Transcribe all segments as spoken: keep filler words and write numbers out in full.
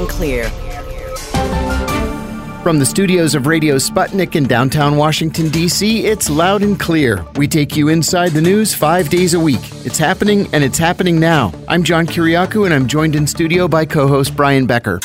Clear. From the studios of Radio Sputnik in downtown Washington, D C, it's Loud and Clear. We take you inside the news five days a week. It's happening, and it's happening now. I'm John Kiriakou, and I'm joined in studio by co-host Brian Becker.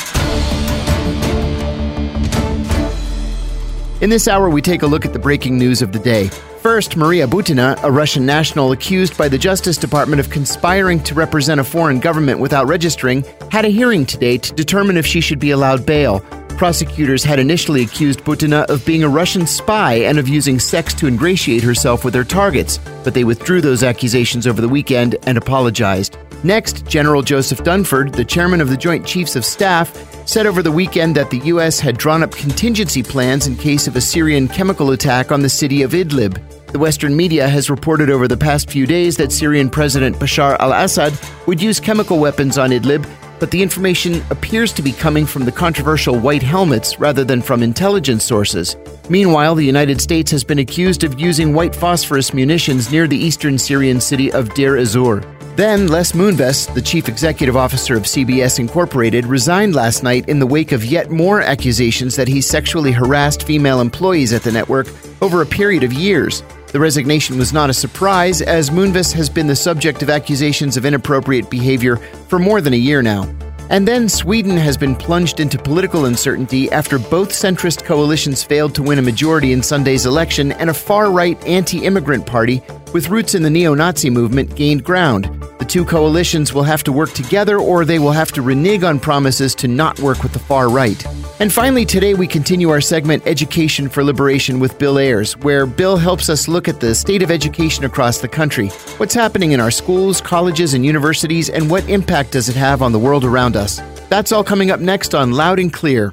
In this hour, we take a look at the breaking news of the day. First, Maria Butina, a Russian national accused by the Justice Department of conspiring to represent a foreign government without registering, had a hearing today to determine if she should be allowed bail. Prosecutors had initially accused Butina of being a Russian spy and of using sex to ingratiate herself with her targets, but they withdrew those accusations over the weekend and apologized. Next, General Joseph Dunford, the chairman of the Joint Chiefs of Staff, said over the weekend that the U S had drawn up contingency plans in case of a Syrian chemical attack on the city of Idlib. The Western media has reported over the past few days that Syrian President Bashar al-Assad would use chemical weapons on Idlib, but the information appears to be coming from the controversial White Helmets rather than from intelligence sources. Meanwhile, the United States has been accused of using white phosphorus munitions near the eastern Syrian city of Deir ez-Zor. Then, Les Moonves, the chief executive officer of C B S Incorporated, resigned last night in the wake of yet more accusations that he sexually harassed female employees at the network over a period of years. The resignation was not a surprise, as Moonves has been the subject of accusations of inappropriate behavior for more than a year now. And then Sweden has been plunged into political uncertainty after both centrist coalitions failed to win a majority in Sunday's election and a far-right anti-immigrant party with roots in the neo-Nazi movement gained ground. The two coalitions will have to work together, or they will have to renege on promises to not work with the far right. And finally, today we continue our segment Education for Liberation with Bill Ayers, where Bill helps us look at the state of education across the country. What's happening in our schools, colleges, and universities, and what impact does it have on the world around us? That's all coming up next on Loud and Clear.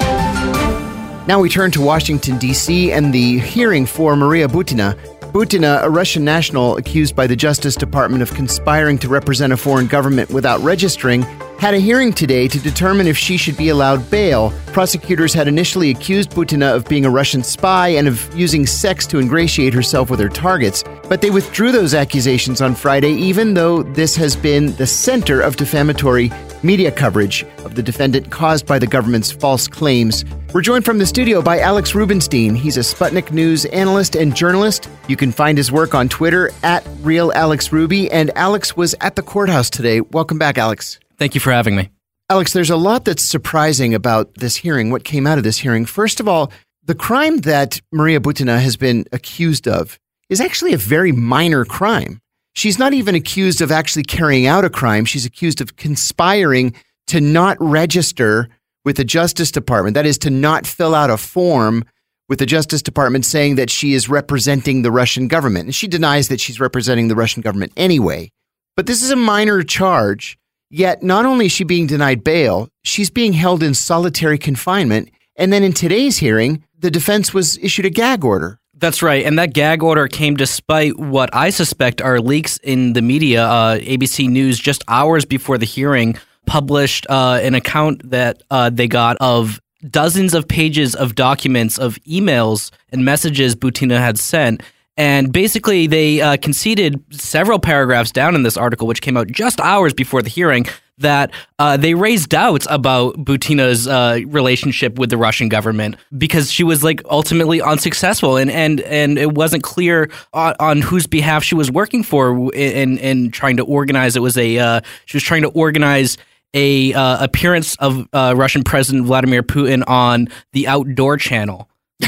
Now we turn to Washington, D C, and the hearing for Maria Butina. Butina, a Russian national accused by the Justice Department of conspiring to represent a foreign government without registering, had a hearing today to determine if she should be allowed bail. Prosecutors had initially accused Butina of being a Russian spy and of using sex to ingratiate herself with her targets, but they withdrew those accusations on Friday, even though this has been the center of defamatory media coverage of the defendant caused by the government's false claims. We're joined from the studio by Alex Rubinstein. He's a Sputnik News analyst and journalist. You can find his work on Twitter at RealAlexRuby, and Alex was at the courthouse today. Welcome back, Alex. Thank you for having me. Alex, there's a lot that's surprising about this hearing, what came out of this hearing. First of all, the crime that Maria Butina has been accused of is actually a very minor crime. She's not even accused of actually carrying out a crime. She's accused of conspiring to not register with the Justice Department. That is, to not fill out a form with the Justice Department saying that she is representing the Russian government. And she denies that she's representing the Russian government anyway. But this is a minor charge. Yet not only is she being denied bail, she's being held in solitary confinement. And then in today's hearing, the defense was issued a gag order. That's right. And that gag order came despite what I suspect are leaks in the media. Uh, A B C News, just hours before the hearing, published uh, an account that uh, they got of dozens of pages of documents of emails and messages Butina had sent. And basically, they uh, conceded several paragraphs down in this article, which came out just hours before the hearing, that uh, they raised doubts about Butina's uh, relationship with the Russian government because she was like ultimately unsuccessful, and and and it wasn't clear on, on whose behalf she was working for in in trying to organize. It was a uh, she was trying to organize a uh, appearance of uh, Russian President Vladimir Putin on the Outdoor Channel.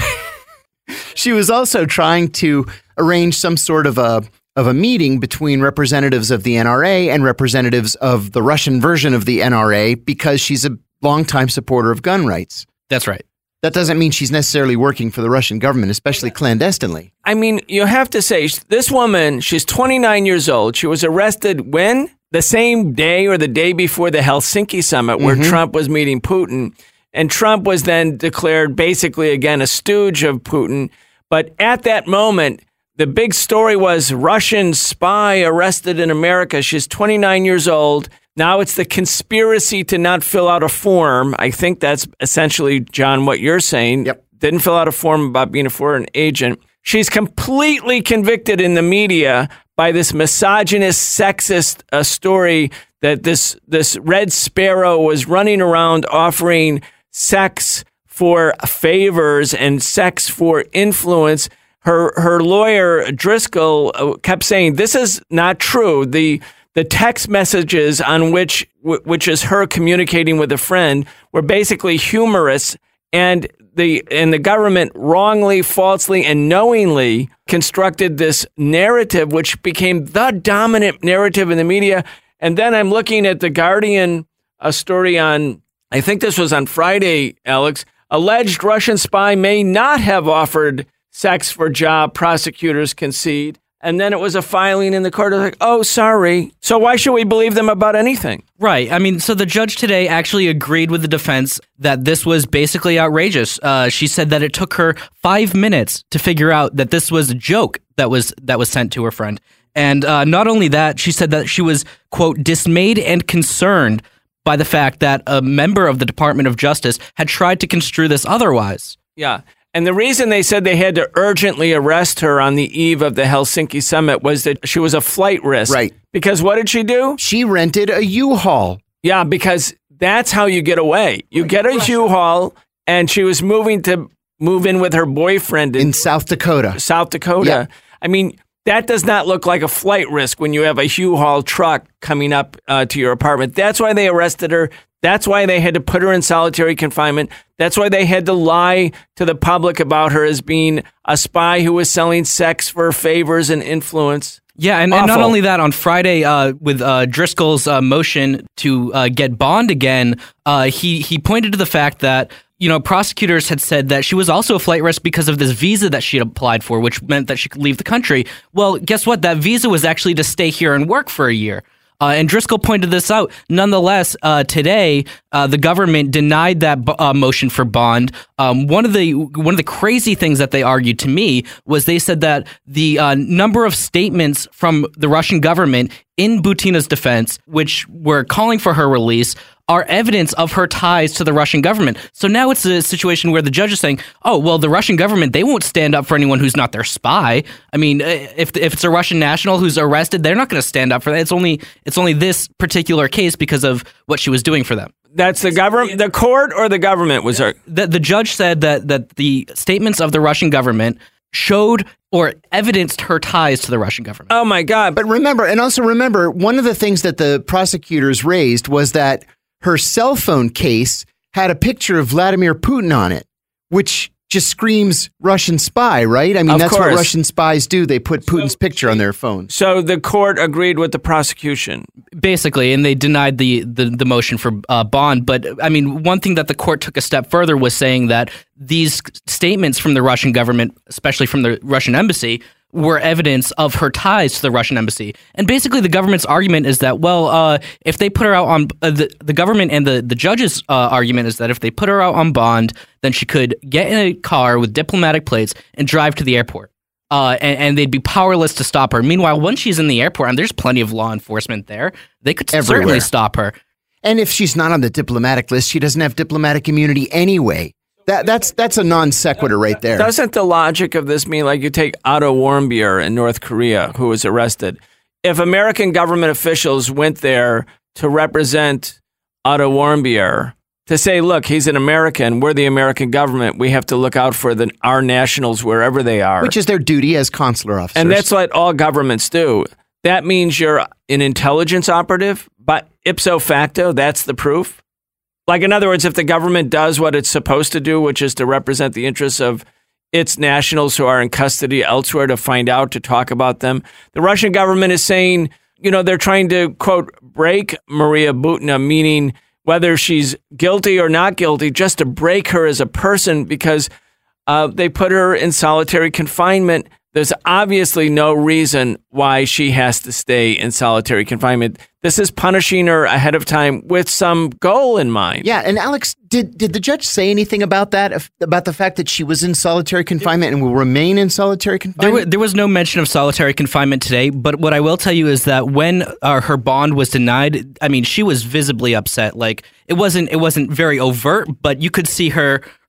She was also trying to arrange some sort of a of a meeting between representatives of the N R A and representatives of the Russian version of the N R A because she's a longtime supporter of gun rights. That's right. That doesn't mean she's necessarily working for the Russian government, especially clandestinely. I mean, you have to say, this woman, she's twenty-nine years old. She was arrested when? The same day or the day before the Helsinki summit where mm-hmm. Trump was meeting Putin. And Trump was then declared basically, again, a stooge of Putin. But at that moment, the big story was Russian spy arrested in America. She's twenty-nine years old. Now it's the conspiracy to not fill out a form. I think that's essentially, John, what you're saying. Yep. Didn't fill out a form about being a foreign agent. She's completely convicted in the media by this misogynist, sexist uh, story that this this Red Sparrow was running around offering sex for favors and sex for influence. Her her lawyer Driscoll kept saying this is not true. The the text messages on which which is her communicating with a friend were basically humorous, and the and the government wrongly, falsely, and knowingly constructed this narrative, which became the dominant narrative in the media. And then I'm looking at the Guardian, a story on, I think this was on Friday, Alex. Alleged Russian spy may not have offered sex for job, prosecutors concede. And then it was a filing in the court. Like, oh, sorry. So why should we believe them about anything? Right. I mean, so the judge today actually agreed with the defense that this was basically outrageous. Uh, she said that it took her five minutes to figure out that this was a joke that was that was sent to her friend. And uh, not only that, she said that she was, quote, dismayed and concerned by the fact that a member of the Department of Justice had tried to construe this otherwise. Yeah. And the reason they said they had to urgently arrest her on the eve of the Helsinki summit was that she was a flight risk. Right. Because what did she do? She rented a U-Haul. Yeah, because that's how you get away. You get a U-Haul, and she was moving to move in with her boyfriend in, in South Dakota. South Dakota. Yeah. I mean, that does not look like a flight risk when you have a U-Haul truck coming up uh, to your apartment. That's why they arrested her. That's why they had to put her in solitary confinement. That's why they had to lie to the public about her as being a spy who was selling sex for favors and influence. Yeah, and, and not only that, on Friday, uh, with uh, Driscoll's uh, motion to uh, get bond again, uh, he he pointed to the fact that, you know, prosecutors had said that she was also a flight risk because of this visa that she had applied for, which meant that she could leave the country. Well, guess what? That visa was actually to stay here and work for a year. Uh, and Driscoll pointed this out. Nonetheless, uh, today uh, the government denied that uh, motion for bond. Um, one of the one of the crazy things that they argued to me was they said that the uh, number of statements from the Russian government in Butina's defense, which were calling for her release, are evidence of her ties to the Russian government. So now it's a situation where the judge is saying, oh, well, the Russian government, they won't stand up for anyone who's not their spy. I mean, if if it's a Russian national who's arrested, they're not going to stand up for that. It's only it's only this particular case because of what she was doing for them. That's the government, the court, or the government was her? The, the judge said that that the statements of the Russian government showed or evidenced her ties to the Russian government. Oh, my God. But remember, and also remember, one of the things that the prosecutors raised was that her cell phone case had a picture of Vladimir Putin on it, which just screams Russian spy, right? I mean, of that's course. what Russian spies do. They put Putin's so, picture on their phone. So the court agreed with the prosecution. Basically, and they denied the, the, the motion for uh, bond. But, I mean, one thing that the court took a step further was saying that these statements from the Russian government, especially from the Russian embassy, were evidence of her ties to the Russian embassy. And basically the government's argument is that, well, uh, if they put her out on uh, the, the government and the, the judge's uh, argument is that if they put her out on bond, then she could get in a car with diplomatic plates and drive to the airport. Uh, and, and they'd be powerless to stop her. Meanwhile, once she's in the airport, and there's plenty of law enforcement there, they could Everywhere. certainly stop her. And if she's not on the diplomatic list, she doesn't have diplomatic immunity anyway. That that's that's a non sequitur right there. Doesn't the logic of this mean, like, you take Otto Warmbier in North Korea, who was arrested? If American government officials went there to represent Otto Warmbier, to say, look, he's an American, we're the American government, we have to look out for the, our nationals wherever they are. Which is their duty as consular officers. And that's what all governments do. That means you're an intelligence operative, but ipso facto, that's the proof. Like, in other words, if the government does what it's supposed to do, which is to represent the interests of its nationals who are in custody elsewhere to find out, to talk about them, the Russian government is saying, you know, they're trying to, quote, break Maria Butina, meaning whether she's guilty or not guilty, just to break her as a person because uh, they put her in solitary confinement. There's obviously no reason why she has to stay in solitary confinement. This is punishing her ahead of time with some goal in mind. Yeah, and Alex, did did the judge say anything about that, about the fact that she was in solitary confinement and will remain in solitary confinement? There, w- there was no mention of solitary confinement today, but what I will tell you is that when uh, her bond was denied, I mean, she was visibly upset. Like, it wasn't it wasn't very overt, but you could see her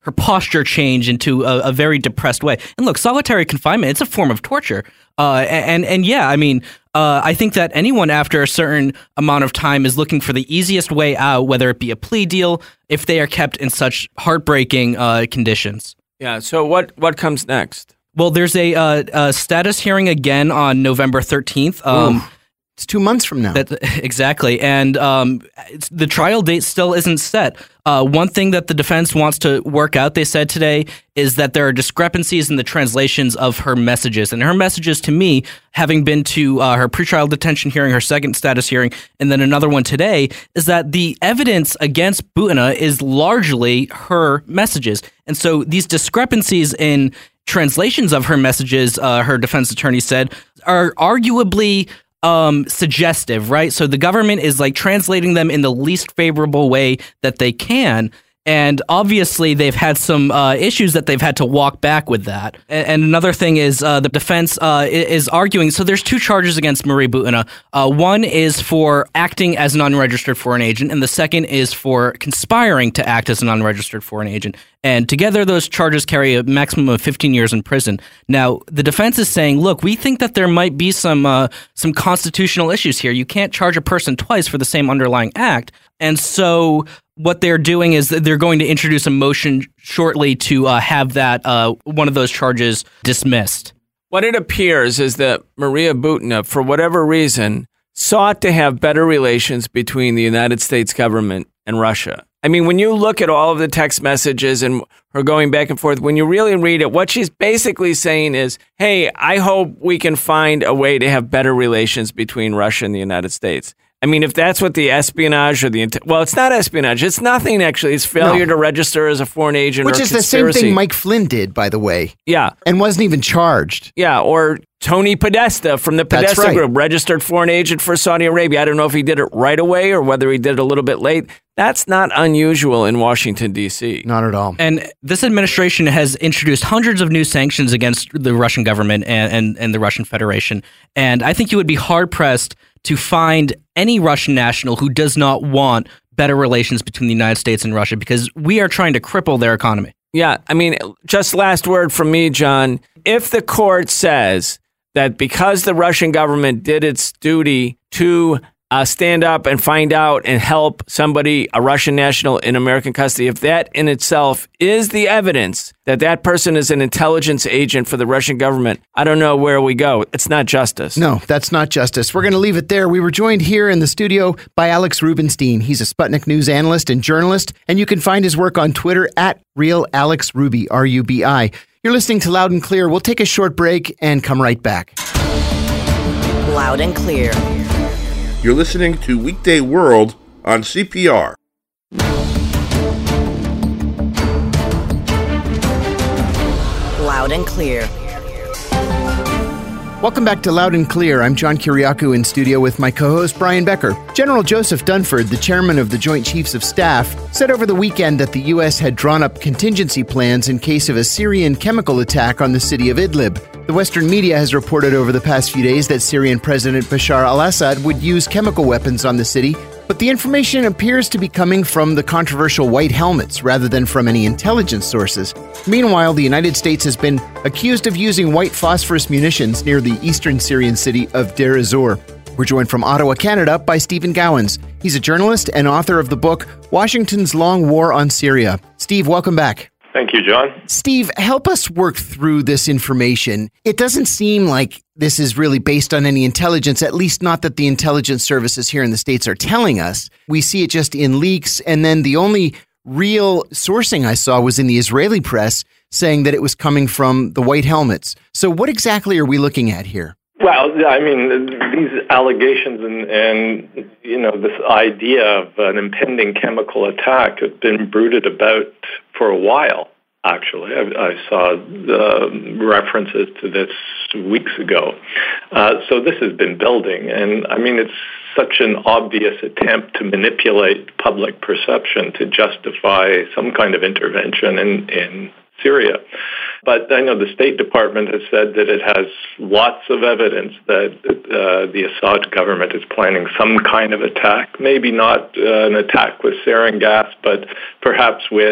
her posture change into a, a very depressed way. And look, solitary confinement, it's a form of torture. Uh, and, and yeah, I mean, uh, I think that anyone after a certain amount of time is looking for the easiest way out, whether it be a plea deal, if they are kept in such heartbreaking uh, conditions. Yeah, so what, what comes next? Well, there's a, uh, a status hearing again on November thirteenth. Um, It's two months from now. That, exactly. And um, it's, the trial date still isn't set. Uh, one thing that the defense wants to work out, they said today, is that there are discrepancies in the translations of her messages. And her messages to me, having been to uh, her pretrial detention hearing, her second status hearing, and then another one today, is that the evidence against Butina is largely her messages. And so these discrepancies in translations of her messages, uh, her defense attorney said, are arguably Um, suggestive, right? So the government is like translating them in the least favorable way that they can. And obviously, they've had some uh, issues that they've had to walk back with that. And, and another thing is uh, the defense uh, is arguing. So there's two charges against Marie Butina. Uh, one is for acting as an unregistered foreign agent, and the second is for conspiring to act as an unregistered foreign agent. And together, those charges carry a maximum of fifteen years in prison. Now, the defense is saying, look, we think that there might be some uh, some constitutional issues here. You can't charge a person twice for the same underlying act. And so what they're doing is they're going to introduce a motion shortly to uh, have that uh, one of those charges dismissed. What it appears is that Maria Butina, for whatever reason, sought to have better relations between the United States government and Russia. I mean, when you look at all of the text messages and her going back and forth, when you really read it, what she's basically saying is, hey, I hope we can find a way to have better relations between Russia and the United States. I mean, if that's what the espionage or the, well, it's not espionage. It's nothing, actually. It's failure No. to register as a foreign agent Which or is the conspiracy. same thing Mike Flynn did, by the way. Yeah. And wasn't even charged. Yeah, or Tony Podesta from the That's Podesta right. Group, registered foreign agent for Saudi Arabia. I don't know if he did it right away or whether he did it a little bit late. That's not unusual in Washington, D C. Not at all. And this administration has introduced hundreds of new sanctions against the Russian government and, and, and the Russian Federation. And I think you would be hard-pressed to find any Russian national who does not want better relations between the United States and Russia, because we are trying to cripple their economy. Yeah, I mean, just last word from me, John. If the court says that because the Russian government did its duty to uh, stand up and find out and help somebody, a Russian national in American custody, if that in itself is the evidence that that person is an intelligence agent for the Russian government, I don't know where we go. It's not justice. No, that's not justice. We're going to leave it there. We were joined here in the studio by Alex Rubinstein. He's a Sputnik News analyst and journalist, and you can find his work on Twitter at RealAlexRuby, R U B I. You're listening to Loud and Clear. We'll take a short break and come right back. Loud and Clear. You're listening to Weekday World on C P R. Loud and Clear. Welcome back to Loud and Clear. I'm John Kiriakou in studio with my co-host Brian Becker. General Joseph Dunford, the chairman of the Joint Chiefs of Staff, said over the weekend that the U S had drawn up contingency plans in case of a Syrian chemical attack on the city of Idlib. The Western media has reported over the past few days that Syrian President Bashar al-Assad would use chemical weapons on the city, but the information appears to be coming from the controversial white helmets rather than from any intelligence sources. Meanwhile, the United States has been accused of using white phosphorus munitions near the eastern Syrian city of Deir ez-Zor. We're joined from Ottawa, Canada, by Stephen Gowans. He's a journalist and author of the book Washington's Long War on Syria. Steve, welcome back. Thank you, John. Steve, help us work through this information. It doesn't seem like this is really based on any intelligence, at least not that the intelligence services here in the States are telling us. We see it just in leaks, and then the only real sourcing I saw was in the Israeli press saying that it was coming from the white helmets. So what exactly are we looking at here? Well, I mean, these allegations and, and, you know, this idea of an impending chemical attack have been brooded about for a while, actually. I, I saw the references to this weeks ago. Uh, so this has been building. And, I mean, it's such an obvious attempt to manipulate public perception to justify some kind of intervention in, in Syria. But I know the State Department has said that it has lots of evidence that uh, the Assad government is planning some kind of attack, maybe not uh, an attack with sarin gas, but perhaps with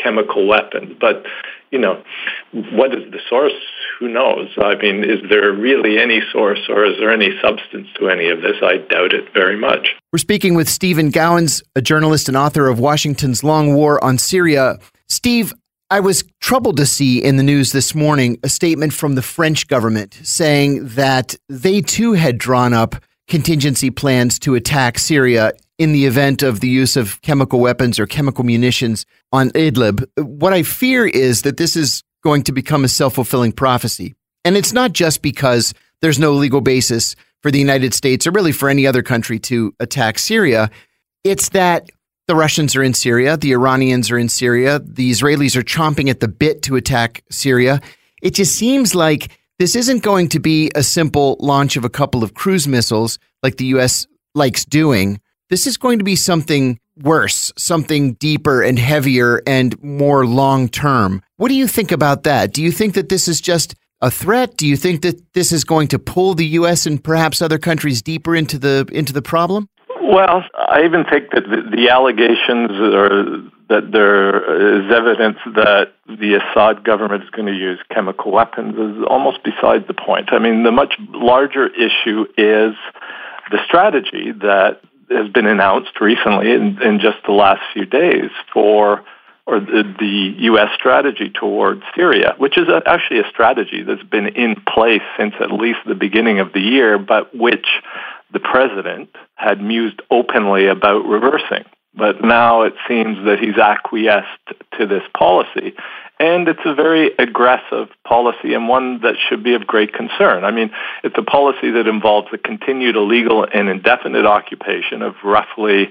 chemical weapons. But, you know, what is the source? Who knows? I mean, is there really any source, or is there any substance to any of this? I doubt it very much. We're speaking with Stephen Gowans, a journalist and author of Washington's Long War on Syria. Steve, I was troubled to see in the news this morning a statement from the French government saying that they too had drawn up contingency plans to attack Syria in the event of the use of chemical weapons or chemical munitions on Idlib. What I fear is that this is going to become a self-fulfilling prophecy. And it's not just because there's no legal basis for the United States or really for any other country to attack Syria. It's that the Russians are in Syria, the Iranians are in Syria, the Israelis are chomping at the bit to attack Syria. It just seems like this isn't going to be a simple launch of a couple of cruise missiles like the U S likes doing. This is going to be something worse, something deeper and heavier and more long-term. What do you think about that? Do you think that this is just a threat? Do you think that this is going to pull the U S and perhaps other countries deeper into the into the problem? Well, I even think that the, the allegations are that there is evidence that the Assad government is going to use chemical weapons is almost beside the point. I mean, the much larger issue is the strategy that has been announced recently in, in just the last few days for or the, the U S strategy towards Syria, which is a, actually a strategy that's been in place since at least the beginning of the year, but which the president had mused openly about reversing. But now it seems that he's acquiesced to this policy. And it's a very aggressive policy and one that should be of great concern. I mean, it's a policy that involves the continued illegal and indefinite occupation of roughly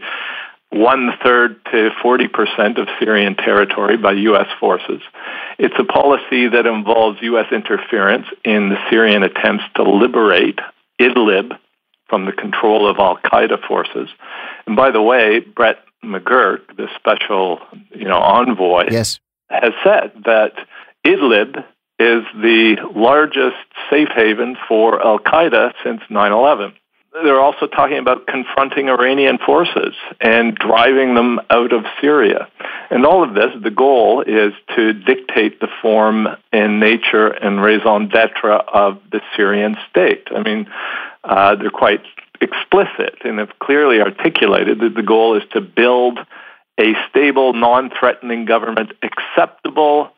one-third to forty percent of Syrian territory by U S forces. It's a policy that involves U S interference in the Syrian attempts to liberate Idlib from the control of al-Qaeda forces. And by the way, Brett McGurk, the special, you know, envoy, yes, has said that Idlib is the largest safe haven for al-Qaeda since nine eleven. They're also talking about confronting Iranian forces and driving them out of Syria. And all of this, the goal is to dictate the form and nature and raison d'etre of the Syrian state. I mean, uh, they're quite explicit and have clearly articulated that the goal is to build a stable, non-threatening government acceptable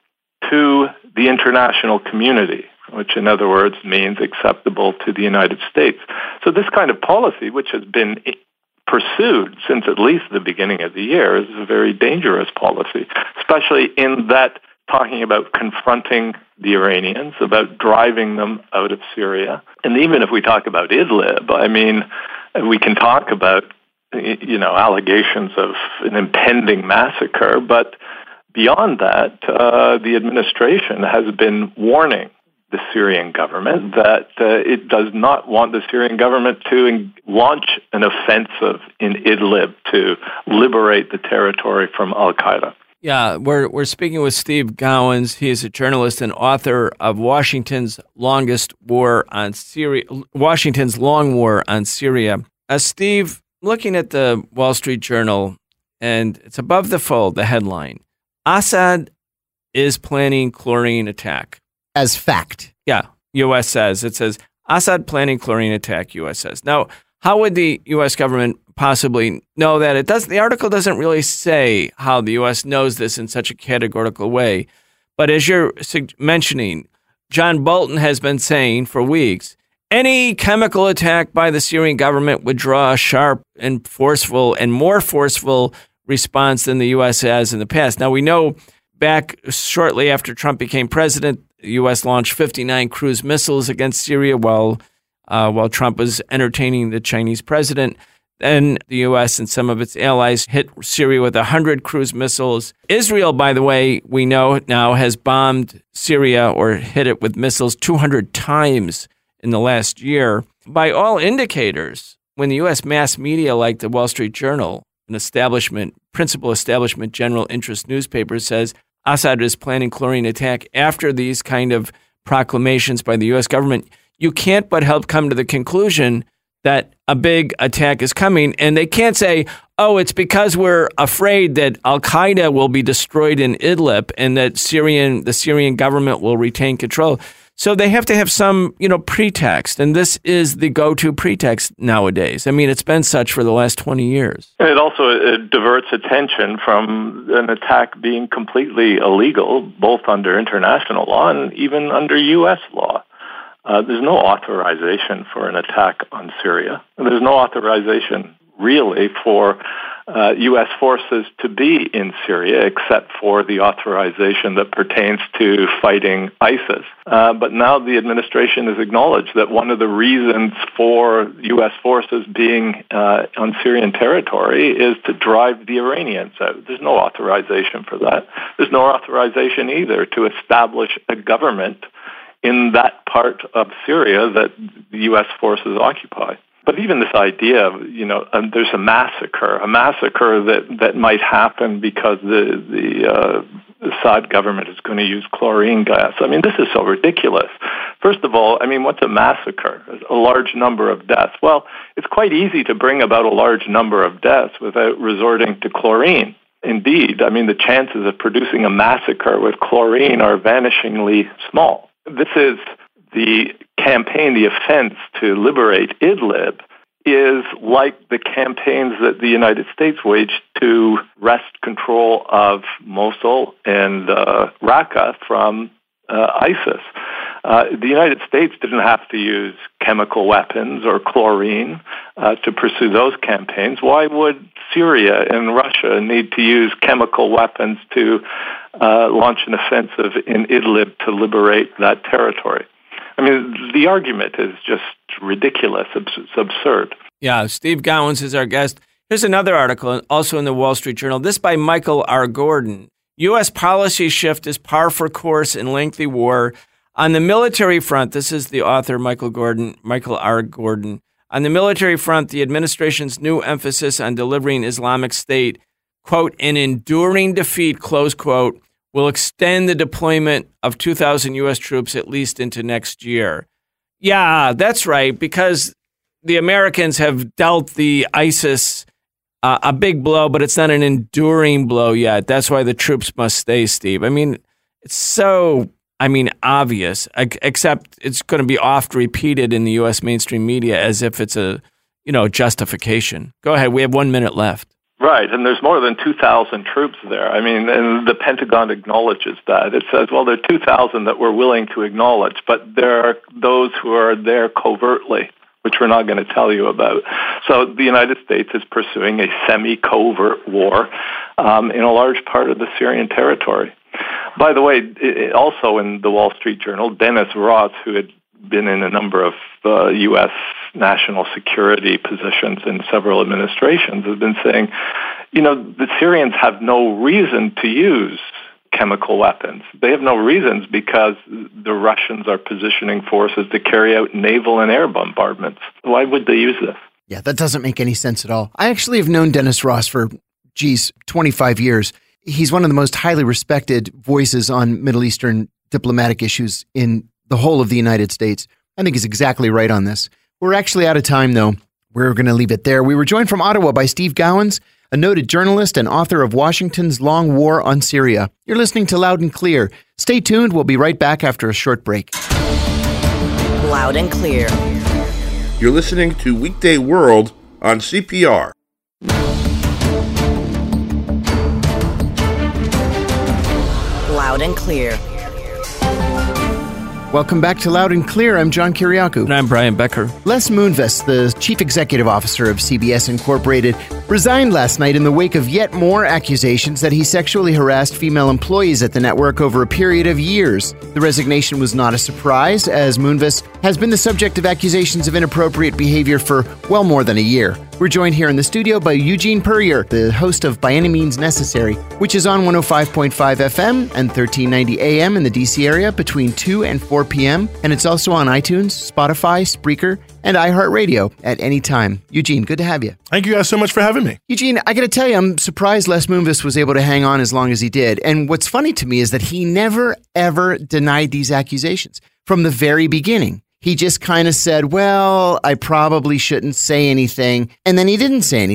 to the international community, which in other words means acceptable to the United States. So this kind of policy, which has been pursued since at least the beginning of the year, is a very dangerous policy, especially in that talking about confronting the Iranians, about driving them out of Syria. And even if we talk about Idlib, I mean, we can talk about, you know, allegations of an impending massacre, but beyond that, uh, the administration has been warning the Syrian government that uh, it does not want the Syrian government to en- launch an offensive in Idlib to liberate the territory from al-Qaeda. Yeah, we're we're speaking with Steve Gowans. He is a journalist and author of Washington's Longest War on Syria, Washington's Long War on Syria. Uh, Steve, looking at the Wall Street Journal, and it's above the fold, the headline, Assad is planning chlorine attack. As fact. Yeah, U S says. It says, Assad planning chlorine attack, U S says. Now, how would the U S government possibly know that? It does. The article doesn't really say how the U S knows this in such a categorical way. But as you're mentioning, John Bolton has been saying for weeks, any chemical attack by the Syrian government would draw a sharp and forceful and more forceful response than the U S has in the past. Now, we know back shortly after Trump became president, the U S launched fifty-nine cruise missiles against Syria while uh, while Trump was entertaining the Chinese president. Then the U S and some of its allies hit Syria with one hundred cruise missiles. Israel, by the way, we know now has bombed Syria or hit it with missiles two hundred times in the last year. By all indicators, when the U S mass media like the Wall Street Journal, an establishment, principal establishment general interest newspaper, says Assad is planning chlorine attack after these kind of proclamations by the U S government, you can't but help come to the conclusion that a big attack is coming. And they can't say, oh, it's because we're afraid that Al-Qaeda will be destroyed in Idlib and that Syrian the Syrian government will retain control. So they have to have some, you know, pretext, and this is the go-to pretext nowadays. I mean, it's been such for the last twenty years. And it also it diverts attention from an attack being completely illegal, both under international law and even under U S law. Uh, there's no authorization for an attack on Syria. And there's no authorization, really, for uh, U S forces to be in Syria, except for the authorization that pertains to fighting ISIS. Uh, but now the administration has acknowledged that one of the reasons for U S forces being uh, on Syrian territory is to drive the Iranians out. There's no authorization for that. There's no authorization either to establish a government in that part of Syria that the U S forces occupy. But even this idea of, you know, um, there's a massacre, a massacre that, that might happen because the, the uh, Assad government is going to use chlorine gas. I mean, this is so ridiculous. First of all, I mean, what's a massacre? A large number of deaths. Well, it's quite easy to bring about a large number of deaths without resorting to chlorine. Indeed, I mean, the chances of producing a massacre with chlorine are vanishingly small. This is the campaign, the offense to liberate Idlib is like the campaigns that the United States waged to wrest control of Mosul and uh, Raqqa from uh, ISIS. Uh, the United States didn't have to use chemical weapons or chlorine uh, to pursue those campaigns. Why would Syria and Russia need to use chemical weapons to uh, launch an offensive in Idlib to liberate that territory? I mean, the argument is just ridiculous. It's absurd. Yeah, Steve Gowans is our guest. Here's another article, also in the Wall Street Journal. This by Michael R. Gordon. U S policy shift is par for course in lengthy war. On the military front, this is the author, Michael Gordon, Michael R. Gordon. On the military front, the administration's new emphasis on delivering Islamic State, quote, an enduring defeat, close quote, will extend the deployment of two thousand U S troops at least into next year. Yeah, that's right, because the Americans have dealt the ISIS uh, a big blow, but it's not an enduring blow yet. That's why the troops must stay, Steve. I mean, it's so, I mean, obvious, except it's going to be oft repeated in the U S mainstream media as if it's a, you know, justification. Go ahead. We have one minute left. Right, and there's more than two thousand troops there. I mean, and the Pentagon acknowledges that. It says, well, there are two thousand that we're willing to acknowledge, but there are those who are there covertly, which we're not going to tell you about. So the United States is pursuing a semi-covert war um, in a large part of the Syrian territory. By the way, it, also in the Wall Street Journal, Dennis Ross, who had been in a number of uh, U S national security positions in several administrations, has been saying, you know, the Syrians have no reason to use chemical weapons. They have no reasons because the Russians are positioning forces to carry out naval and air bombardments. Why would they use this? Yeah, that doesn't make any sense at all. I actually have known Dennis Ross for, geez, twenty-five years. He's one of the most highly respected voices on Middle Eastern diplomatic issues in the whole of the United States. I think he's exactly right on this. We're actually out of time, though. We're going to leave it there. We were joined from Ottawa by Steve Gowans, a noted journalist and author of Washington's Long War on Syria. You're listening to Loud and Clear. Stay tuned. We'll be right back after a short break. Loud and Clear. You're listening to Weekday World on C P R. Loud and Clear. Welcome back to Loud and Clear. I'm John Kiriakou. And I'm Brian Becker. Les Moonves, the chief executive officer of C B S Incorporated, resigned last night in the wake of yet more accusations that he sexually harassed female employees at the network over a period of years. The resignation was not a surprise, as Moonves has been the subject of accusations of inappropriate behavior for well more than a year. We're joined here in the studio by Eugene Purrier, the host of By Any Means Necessary, which is on one oh five point five F M and thirteen ninety A M in the D C area between two and four p.m. And it's also on iTunes, Spotify, Spreaker, and iHeartRadio at any time. Eugene, good to have you. Thank you guys so much for having me. Eugene, I got to tell you, I'm surprised Les Moonves was able to hang on as long as he did. And what's funny to me is that he never, ever denied these accusations from the very beginning. He just kind of said, well, I probably shouldn't say anything. And then he didn't say anything.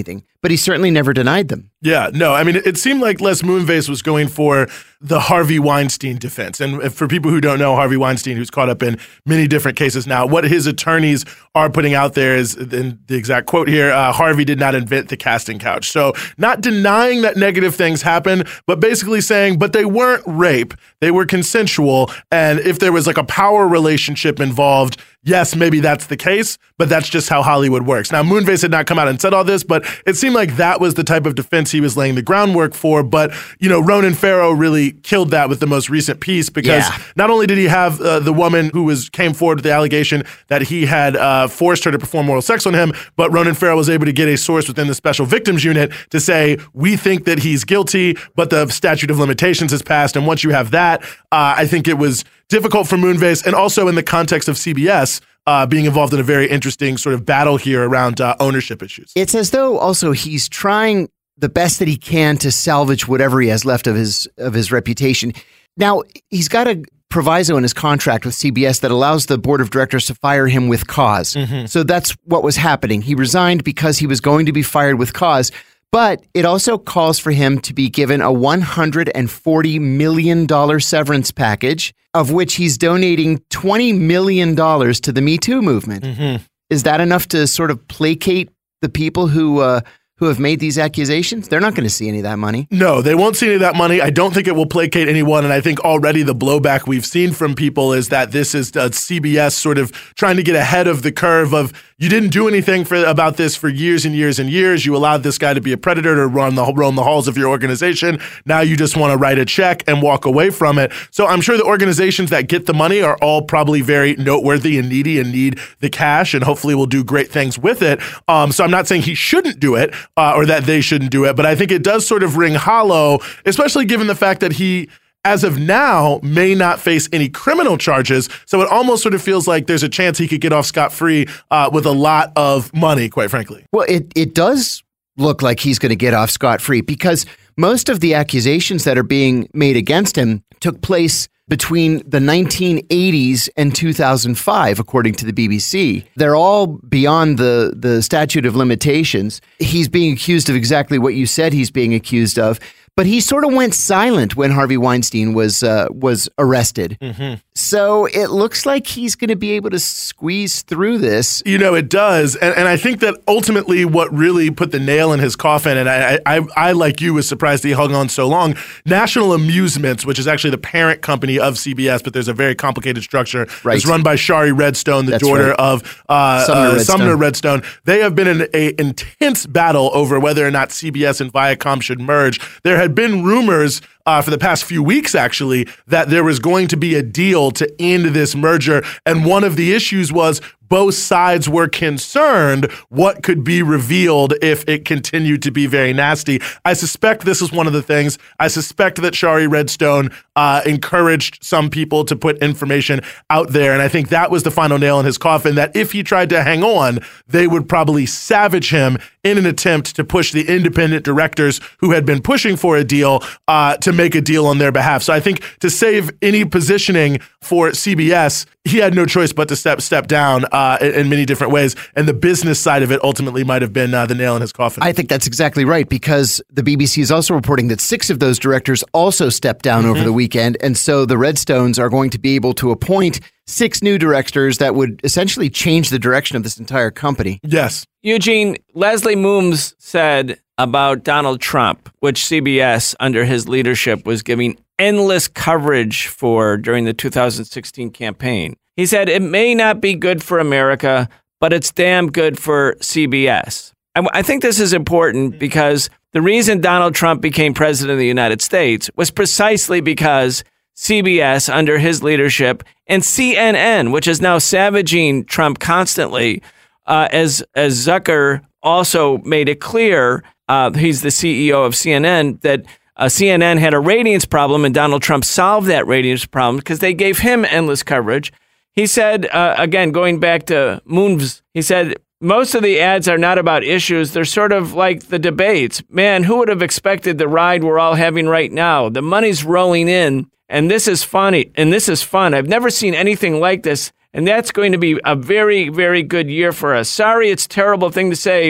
but he certainly never denied them. Yeah, no, I mean, it seemed like Les Moonves was going for the Harvey Weinstein defense. And for people who don't know, Harvey Weinstein, who's caught up in many different cases now, what his attorneys are putting out there is, in the exact quote here, uh, Harvey did not invent the casting couch. So not denying that negative things happen, but basically saying, but they weren't rape, they were consensual. And if there was like a power relationship involved, yes, maybe that's the case, but that's just how Hollywood works. Now, Moonves had not come out and said all this, but it seemed like that was the type of defense he was laying the groundwork for. But, you know, Ronan Farrow really killed that with the most recent piece, because Yeah. not only did he have uh, the woman who was came forward with the allegation that he had uh, forced her to perform oral sex on him, but Ronan Farrow was able to get a source within the Special Victims Unit to say, we think that he's guilty, but the statute of limitations has passed. And once you have that, uh, I think it was difficult for Moonves, and also in the context of C B S, Uh, being involved in a very interesting sort of battle here around uh, ownership issues. It's as though also he's trying the best that he can to salvage whatever he has left of his of his reputation. Now, he's got a proviso in his contract with C B S that allows the board of directors to fire him with cause. Mm-hmm. So that's what was happening. He resigned because he was going to be fired with cause. But it also calls for him to be given a one hundred forty million dollars severance package, of which he's donating twenty million dollars to the Me Too movement. Mm-hmm. Is that enough to sort of placate the people who uh, who have made these accusations? They're not going to see any of that money. No, they won't see any of that money. I don't think it will placate anyone. And I think already the blowback we've seen from people is that this is uh, C B S sort of trying to get ahead of the curve of, you didn't do anything for about this for years and years and years. You allowed this guy to be a predator, to run the roam the halls of your organization. Now you just want to write a check and walk away from it. So I'm sure the organizations that get the money are all probably very noteworthy and needy and need the cash, and hopefully will do great things with it. Um, so I'm not saying he shouldn't do it uh, or that they shouldn't do it, but I think it does sort of ring hollow, especially given the fact that he, as of now, may not face any criminal charges. So it almost sort of feels like there's a chance he could get off scot-free uh, with a lot of money, quite frankly. Well, it, it does look like he's going to get off scot-free, because most of the accusations that are being made against him took place between the nineteen eighties and two thousand five, according to the B B C. They're all beyond the, the statute of limitations. He's being accused of exactly what you said he's being accused of. But he sort of went silent when Harvey Weinstein was uh, was arrested. Mm-hmm. So it looks like he's going to be able to squeeze through this. You know, it does. And, and I think that ultimately what really put the nail in his coffin, and I, I, I, like you, was surprised that he hung on so long, National Amusements, which is actually the parent company of C B S, but there's a very complicated structure. Right. It's run by Shari Redstone, the That's daughter right. of uh, Sumner, uh, Redstone. Sumner Redstone. They have been in an intense battle over whether or not C B S and Viacom should merge. There had been rumors uh, for the past few weeks, actually, that there was going to be a deal to end this merger. And one of the issues was both sides were concerned what could be revealed if it continued to be very nasty. I suspect this is one of the things. I suspect that Shari Redstone uh, encouraged some people to put information out there. And I think that was the final nail in his coffin, that if he tried to hang on, they would probably savage him in an attempt to push the independent directors who had been pushing for a deal uh, to make a deal on their behalf. So I think to save any positioning for C B S, he had no choice but to step step down uh, in, in many different ways. And the business side of it ultimately might have been uh, the nail in his coffin. I think that's exactly right, because the B B C is also reporting that six of those directors also stepped down mm-hmm. over the weekend. And so the Redstones are going to be able to appoint six new directors that would essentially change the direction of this entire company. Yes. Eugene, Leslie Mooms said about Donald Trump, which C B S under his leadership was giving endless coverage for during the two thousand sixteen campaign. He said, it may not be good for America, but it's damn good for C B S. I, I think this is important because the reason Donald Trump became president of the United States was precisely because C B S under his leadership and C N N, which is now savaging Trump constantly, uh, as as Zucker also made it clear, uh, he's the C E O of C N N, that uh, C N N had a ratings problem and Donald Trump solved that ratings problem because they gave him endless coverage. He said, uh, again, going back to Moons, he said, most of the ads are not about issues. They're sort of like the debates. Man, who would have expected the ride we're all having right now? The money's rolling in, and this is funny, and this is fun. I've never seen anything like this, and that's going to be a very, very good year for us. Sorry, it's a terrible thing to say,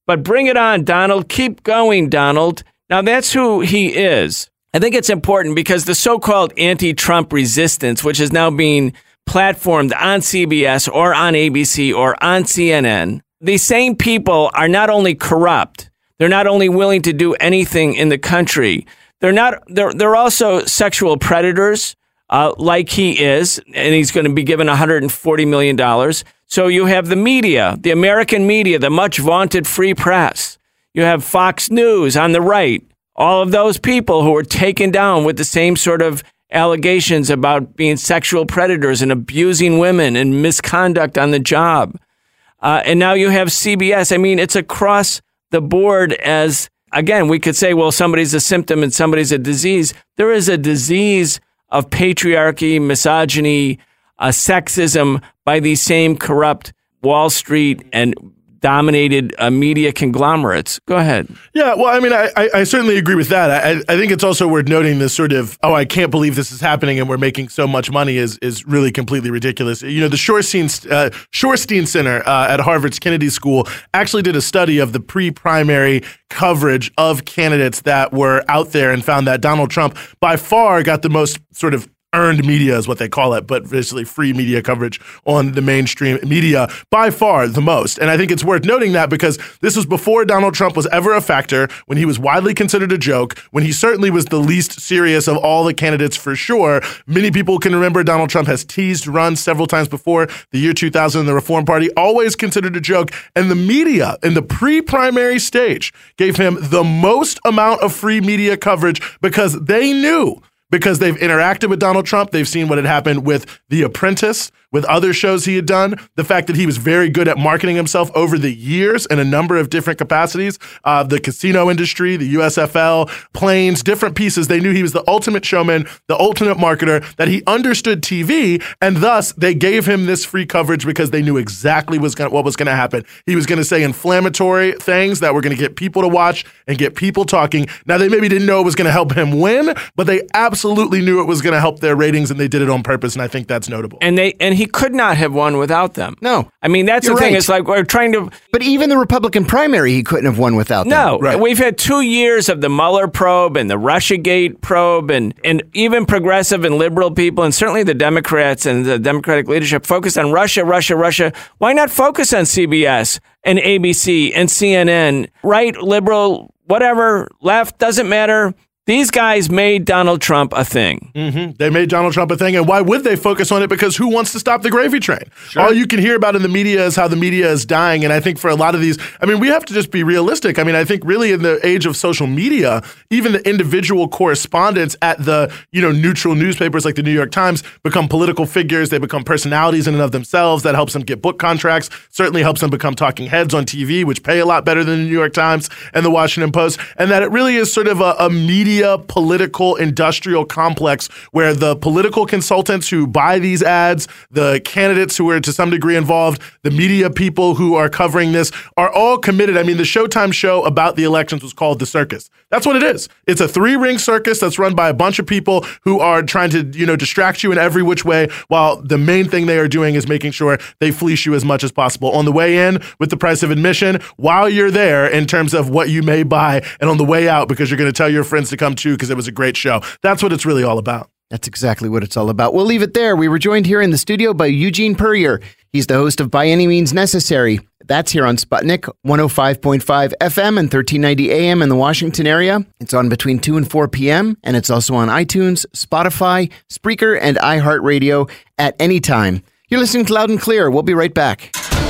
But bring it on, Donald. Keep going, Donald. Now, that's who he is. I think it's important because the so-called anti-Trump resistance, which is now being platformed on C B S or on A B C or on C N N, these same people are not only corrupt, they're not only willing to do anything in the country, they're not. They're they're also sexual predators, uh, like he is, and he's going to be given one hundred forty million dollars. So you have the media, the American media, the much vaunted free press. You have Fox News on the right. All of those people who were taken down with the same sort of allegations about being sexual predators and abusing women and misconduct on the job. Uh, and now you have C B S. I mean, it's across the board as, again, we could say, well, somebody's a symptom and somebody's a disease. There is a disease of patriarchy, misogyny, uh, sexism by these same corrupt Wall Street and dominated uh, media conglomerates. Go ahead. Yeah, well, I mean, I, I, I certainly agree with that. I, I think it's also worth noting this sort of, oh, I can't believe this is happening and we're making so much money is is really completely ridiculous. You know, the Shorstein, uh, Shorstein Center uh, at Harvard's Kennedy School actually did a study of the pre-primary coverage of candidates that were out there and found that Donald Trump by far got the most sort of earned media is what they call it, but basically free media coverage on the mainstream media by far the most. And I think it's worth noting that because this was before Donald Trump was ever a factor, when he was widely considered a joke, when he certainly was the least serious of all the candidates for sure. Many people can remember Donald Trump has teased runs several times before the year two thousand in the Reform Party, always considered a joke. And the media in the pre-primary stage gave him the most amount of free media coverage because they knew Because they've interacted with Donald Trump. They've seen what had happened with The Apprentice, with other shows he had done, the fact that he was very good at marketing himself over the years in a number of different capacities, uh, the casino industry, the U S F L, planes, different pieces. They knew he was the ultimate showman, the ultimate marketer, that he understood T V, and thus they gave him this free coverage because they knew exactly was gonna, what was going to happen. He was going to say inflammatory things that were going to get people to watch and get people talking. Now, they maybe didn't know it was going to help him win, but they absolutely knew it was going to help their ratings, and they did it on purpose, and I think that's notable. And they and he could not have won without them. No. I mean, that's You're the thing. right. It's like we're trying to... But even the Republican primary, he couldn't have won without them. No. Right. We've had two years of the Mueller probe and the Russiagate probe, and, and even progressive and liberal people, and certainly the Democrats and the Democratic leadership focused on Russia, Russia, Russia. Why not focus on C B S and A B C and C N N? Right, liberal, whatever, left, doesn't matter. These guys made Donald Trump a thing. Mm-hmm. They made Donald Trump a thing, and why would they focus on it? Because who wants to stop the gravy train? Sure. All you can hear about in the media is how the media is dying, and I think for a lot of these, I mean, we have to just be realistic. I mean, I think really in the age of social media, even the individual correspondents at the, you know, neutral newspapers like the New York Times become political figures. They become personalities in and of themselves. That helps them get book contracts, certainly helps them become talking heads on T V, which pay a lot better than the New York Times and the Washington Post, and that it really is sort of a, a media political industrial complex where the political consultants who buy these ads, the candidates who are to some degree involved, the media people who are covering this are all committed. I mean, the Showtime show about the elections was called The Circus. That's what it is. It's a three-ring circus that's run by a bunch of people who are trying to, you know, distract you in every which way, while the main thing they are doing is making sure they fleece you as much as possible. On the way in with the price of admission, while you're there in terms of what you may buy, and on the way out because you're going to tell your friends to come too because it was a great show. That's what it's really all about. That's exactly what it's all about. We'll leave it there. We were joined here in the studio by Eugene Puryear. He's the host of By Any Means Necessary. That's here on Sputnik, one oh five point five F M and thirteen ninety A M in the Washington area. It's on between two and four p.m., and it's also on iTunes, Spotify, Spreaker, and iHeartRadio at any time. You're listening to Loud and Clear. We'll be right back.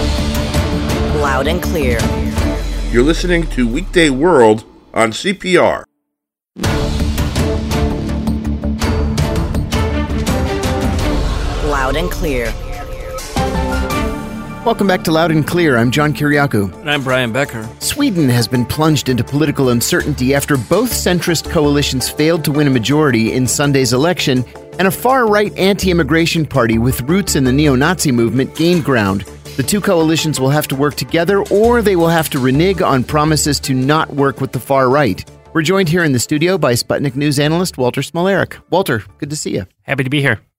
Loud and Clear. You're listening to Weekday World on C P R. Loud and Clear. Welcome back to Loud and Clear. I'm John Kiriakou. And I'm Brian Becker. Sweden has been plunged into political uncertainty after both centrist coalitions failed to win a majority in Sunday's election, and a far-right anti-immigration party with roots in the neo-Nazi movement gained ground. The two coalitions will have to work together, or they will have to renege on promises to not work with the far right. We're joined here in the studio by Sputnik News analyst Walter Smolarek. Walter, good to see you. Happy to be here.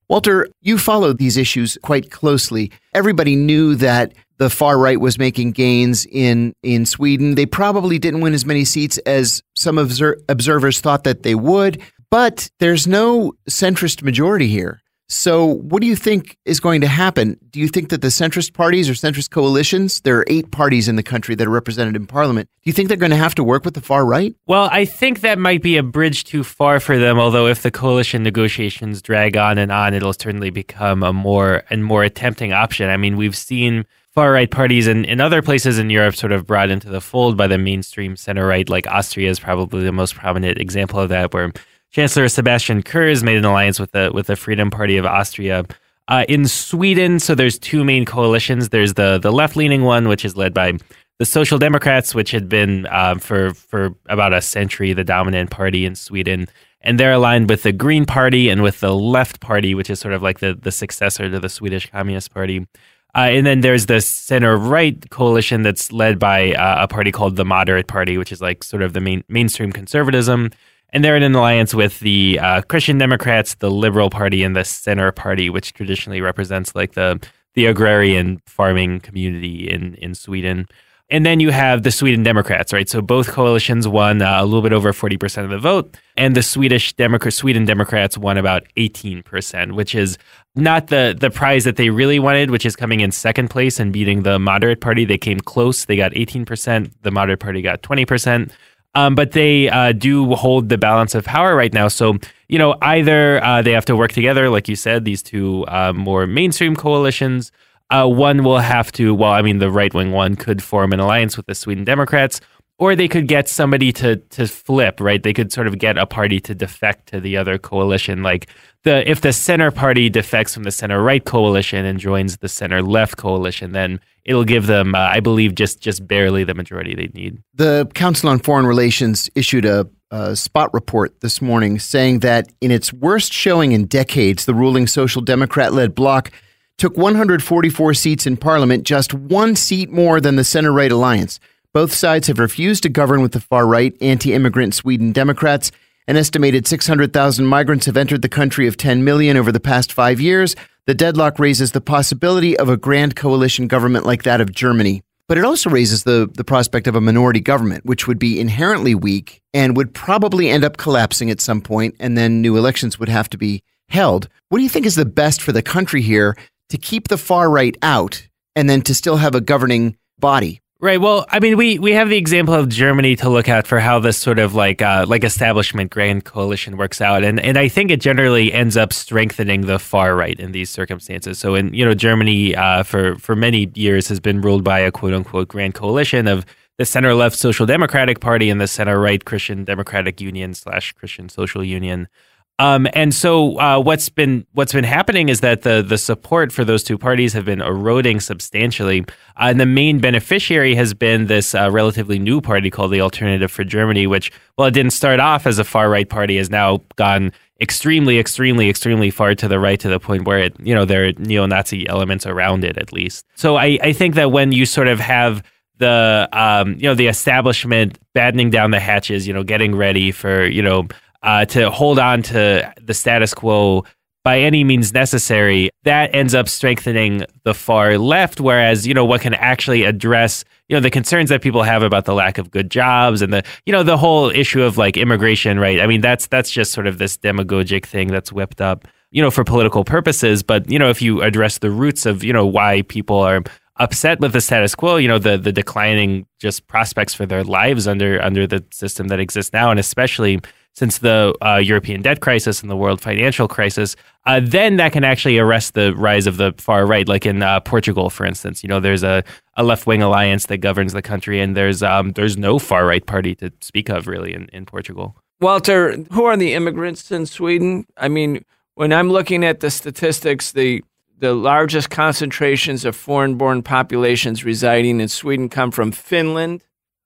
Walter, you followed these issues quite closely. Everybody knew that the far right was making gains in, in Sweden. They probably didn't win as many seats as some obser- observers thought that they would, but there's no centrist majority here. So what do you think is going to happen? Do you think that the centrist parties or centrist coalitions, there are eight parties in the country that are represented in parliament, do you think they're going to have to work with the far right? Well, I think that might be a bridge too far for them, although if the coalition negotiations drag on and on, it'll certainly become a more and more tempting option. I mean, we've seen far-right parties in, in other places in Europe sort of brought into the fold by the mainstream center-right, like Austria is probably the most prominent example of that, where Chancellor Sebastian Kurz made an alliance with the with the Freedom Party of Austria. Uh, in Sweden, so there's two main coalitions. There's the the left-leaning one, which is led by the Social Democrats, which had been uh, for for about a century the dominant party in Sweden, and they're aligned with the Green Party and with the Left Party, which is sort of like the the successor to the Swedish Communist Party. Uh, and then there's the center-right coalition that's led by uh, a party called the Moderate Party, which is like sort of the main, mainstream conservatism. And they're in an alliance with the uh, Christian Democrats, the Liberal Party, and the Center Party, which traditionally represents like the the agrarian farming community in, in Sweden. And then you have the Sweden Democrats, right? So both coalitions won uh, a little bit over forty percent of the vote, and the Swedish Democrat, Sweden Democrats won about eighteen percent, which is not the the prize that they really wanted, which is coming in second place and beating the Moderate Party. They came close. They got eighteen percent. The Moderate Party got twenty percent. Um, but they uh, do hold the balance of power right now. So, you know, either uh, they have to work together, like you said, these two uh, more mainstream coalitions. Uh, one will have to, well, I mean, the right-wing one could form an alliance with the Sweden Democrats, or they could get somebody to to flip, right? They could sort of get a party to defect to the other coalition. Like the if the center party defects from the center-right coalition and joins the center-left coalition, then it'll give them, uh, I believe, just just barely the majority they need. The Council on Foreign Relations issued a, a spot report this morning saying that in its worst showing in decades, the ruling Social Democrat-led bloc took one hundred forty-four seats in parliament, just one seat more than the center-right alliance. Both sides have refused to govern with the far-right, anti-immigrant Sweden Democrats. An estimated six hundred thousand migrants have entered the country of ten million over the past five years. The deadlock raises the possibility of a grand coalition government like that of Germany. But it also raises the, the prospect of a minority government, which would be inherently weak and would probably end up collapsing at some point, and then new elections would have to be held. What do you think is the best for the country here to keep the far right out and then to still have a governing body? Right. Well, I mean, we, we have the example of Germany to look at for how this sort of like uh, like establishment grand coalition works out, and and I think it generally ends up strengthening the far right in these circumstances. So, in you know, Germany uh, for for many years has been ruled by a quote unquote grand coalition of the center left Social Democratic Party and the center right Christian Democratic Union slash Christian Social Union. Um, and so uh, what's been what's been happening is that the the support for those two parties have been eroding substantially, uh, and the main beneficiary has been this uh, relatively new party called the Alternative for Germany, which, well, it didn't start off as a far right party, has now gone extremely, extremely, extremely far to the right to the point where it, you know, there are neo-Nazi elements around it at least. So I, I think that when you sort of have the um, you know the establishment battening down the hatches, you know, getting ready for you know. Uh, to hold on to the status quo by any means necessary, that ends up strengthening the far left, whereas, you know, what can actually address, you know, the concerns that people have about the lack of good jobs and the, you know, the whole issue of like immigration, right? I mean, that's that's just sort of this demagogic thing that's whipped up, you know, for political purposes. But, you know, if you address the roots of, you know, why people are upset with the status quo, you know, the the declining just prospects for their lives under under the system that exists now, and especially since the uh, European debt crisis and the world financial crisis, uh, then that can actually arrest the rise of the far right. Like in uh, Portugal, for instance, you know, there's a, a left-wing alliance that governs the country, and there's um, there's no far-right party to speak of, really, in, in Portugal. Walter, who are the immigrants in Sweden? I mean, when I'm looking at the statistics, the the largest concentrations of foreign-born populations residing in Sweden come from Finland,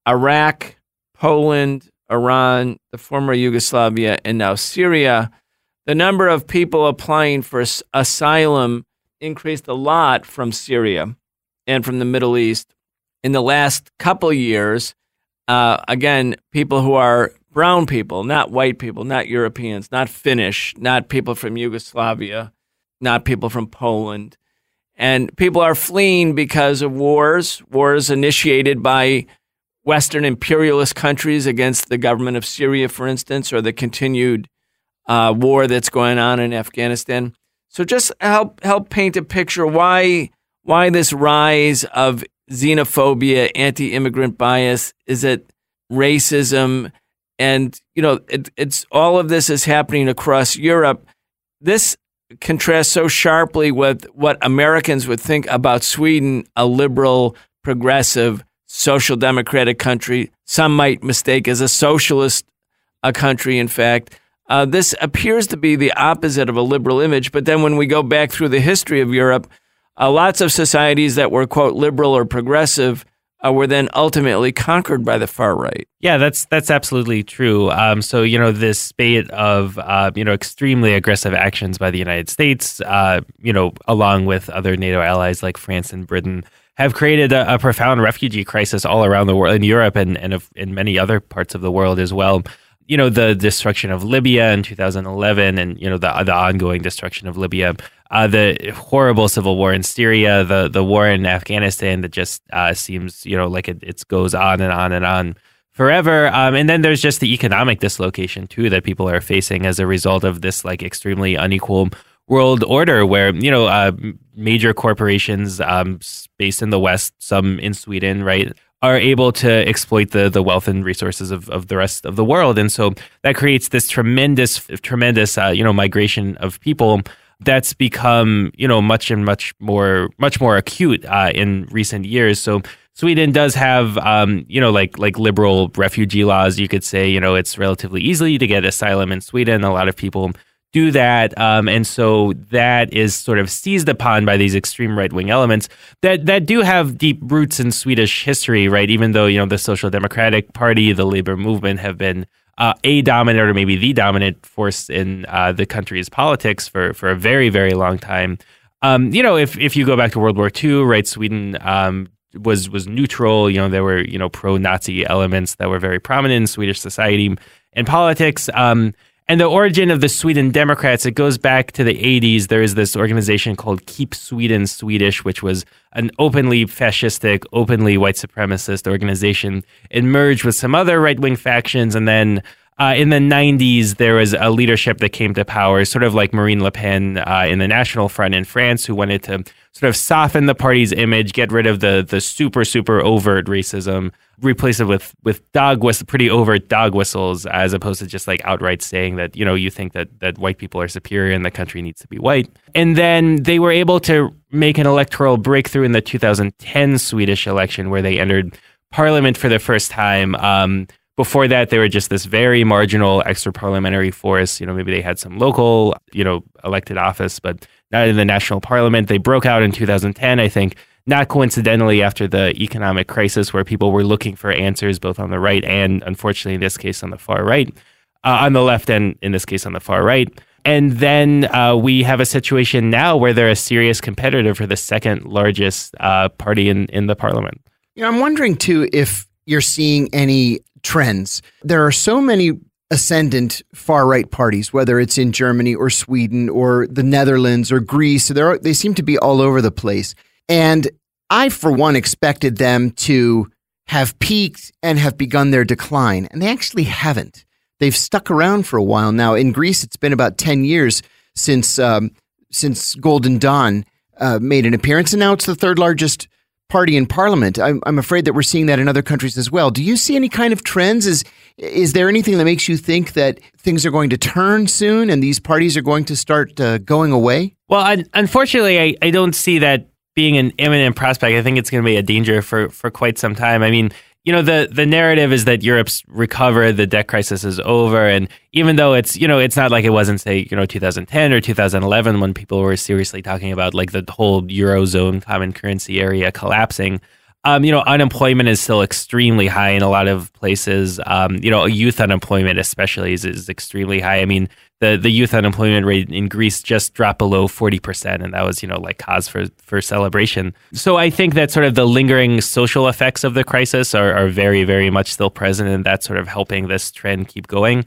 Iraq, Poland, Iran, the former Yugoslavia, and now Syria. The number of people applying for asylum increased a lot from Syria and from the Middle East. In the last couple years, uh, again, people who are brown people, not white people, not Europeans, not Finnish, not people from Yugoslavia, not people from Poland. And people are fleeing because of wars, wars initiated by Western imperialist countries against the government of Syria, for instance, or the continued uh, war that's going on in Afghanistan. So just help help paint a picture why why this rise of xenophobia, anti-immigrant bias. Is it racism? And you know, it, it's all of this is happening across Europe. This contrasts so sharply with what Americans would think about Sweden, a liberal, progressive, social democratic country. Some might mistake as a socialist a country, in fact. Uh, this appears to be the opposite of a liberal image. But then when we go back through the history of Europe, uh, lots of societies that were, quote, liberal or progressive uh, were then ultimately conquered by the far right. Yeah, that's that's absolutely true. Um, so, you know, this spate of, uh, you know, extremely aggressive actions by the United States, uh, you know, along with other NATO allies like France and Britain, have created a, a profound refugee crisis all around the world, in Europe and, and of, in many other parts of the world as well. You know, the destruction of Libya in two thousand eleven and, you know, the, the ongoing destruction of Libya, uh, the horrible civil war in Syria, the, the war in Afghanistan that just uh, seems, you know, like it, it goes on and on and on forever. Um, and then there's just the economic dislocation, too, that people are facing as a result of this, like, extremely unequal world order where, you know, uh, major corporations um, based in the West, some in Sweden, right, are able to exploit the the wealth and resources of, of the rest of the world. And so that creates this tremendous, tremendous, uh, you know, migration of people that's become, you know, much and much more, much more acute uh, in recent years. So Sweden does have, um, you know, like like liberal refugee laws, you could say. You know, it's relatively easy to get asylum in Sweden. A lot of people do that. Um, and so that is sort of seized upon by these extreme right-wing elements that, that do have deep roots in Swedish history, right? Even though, you know, the Social Democratic Party, the labor movement have been uh, a dominant or maybe the dominant force in uh, the country's politics for, for a very, very long time. Um, you know, if, if you go back to World War Two, right, Sweden um, was, was neutral. You know, there were, you know, pro-Nazi elements that were very prominent in Swedish society and politics. Um, And the origin of the Sweden Democrats, it goes back to the eighties. There is this organization called Keep Sweden Swedish, which was an openly fascistic, openly white supremacist organization. It merged with some other right-wing factions. And then uh, in the nineties, there was a leadership that came to power, sort of like Marine Le Pen uh, in the National Front in France, who wanted to sort of soften the party's image, get rid of the the super, super overt racism, replace it with with dog whistle, pretty overt dog whistles, as opposed to just like outright saying that, you know, you think that that white people are superior and the country needs to be white. And then they were able to make an electoral breakthrough in the two thousand ten Swedish election where they entered parliament for the first time. Um, before that, they were just this very marginal extra parliamentary force. You know, maybe they had some local, you know, elected office, but not in the national parliament. They broke out in two thousand ten, I think, not coincidentally after the economic crisis where people were looking for answers both on the right and, unfortunately, in this case, on the far right, uh, on the left and, in this case, on the far right. And then uh, we have a situation now where they're a serious competitor for the second largest uh, party in, in the parliament. You know, I'm wondering, too, if you're seeing any trends. There are so many ascendant far-right parties, whether it's in Germany or Sweden or the Netherlands or Greece. They're, they seem to be all over the place. And I, for one, expected them to have peaked and have begun their decline. And they actually haven't. They've stuck around for a while now. In Greece, it's been about ten years since um, since Golden Dawn uh, made an appearance. And now it's the third largest party in parliament. I'm, I'm afraid that we're seeing that in other countries as well. Do you see any kind of trends? Is is there anything that makes you think that things are going to turn soon and these parties are going to start uh, going away? Well, I, unfortunately, I, I don't see that being an imminent prospect. I think it's going to be a danger for, for quite some time. I mean, you know, the, the narrative is that Europe's recovered, the debt crisis is over. And even though it's, you know, it's not like it wasn't, say, you know, two thousand ten or two thousand eleven when people were seriously talking about like the whole Eurozone common currency area collapsing. Um, you know, unemployment is still extremely high in a lot of places. Um, you know, youth unemployment especially is, is extremely high. I mean, the, the youth unemployment rate in Greece just dropped below forty percent, and that was, you know, like cause for, for celebration. So I think that sort of the lingering social effects of the crisis are, are very, very much still present, and that's sort of helping this trend keep going.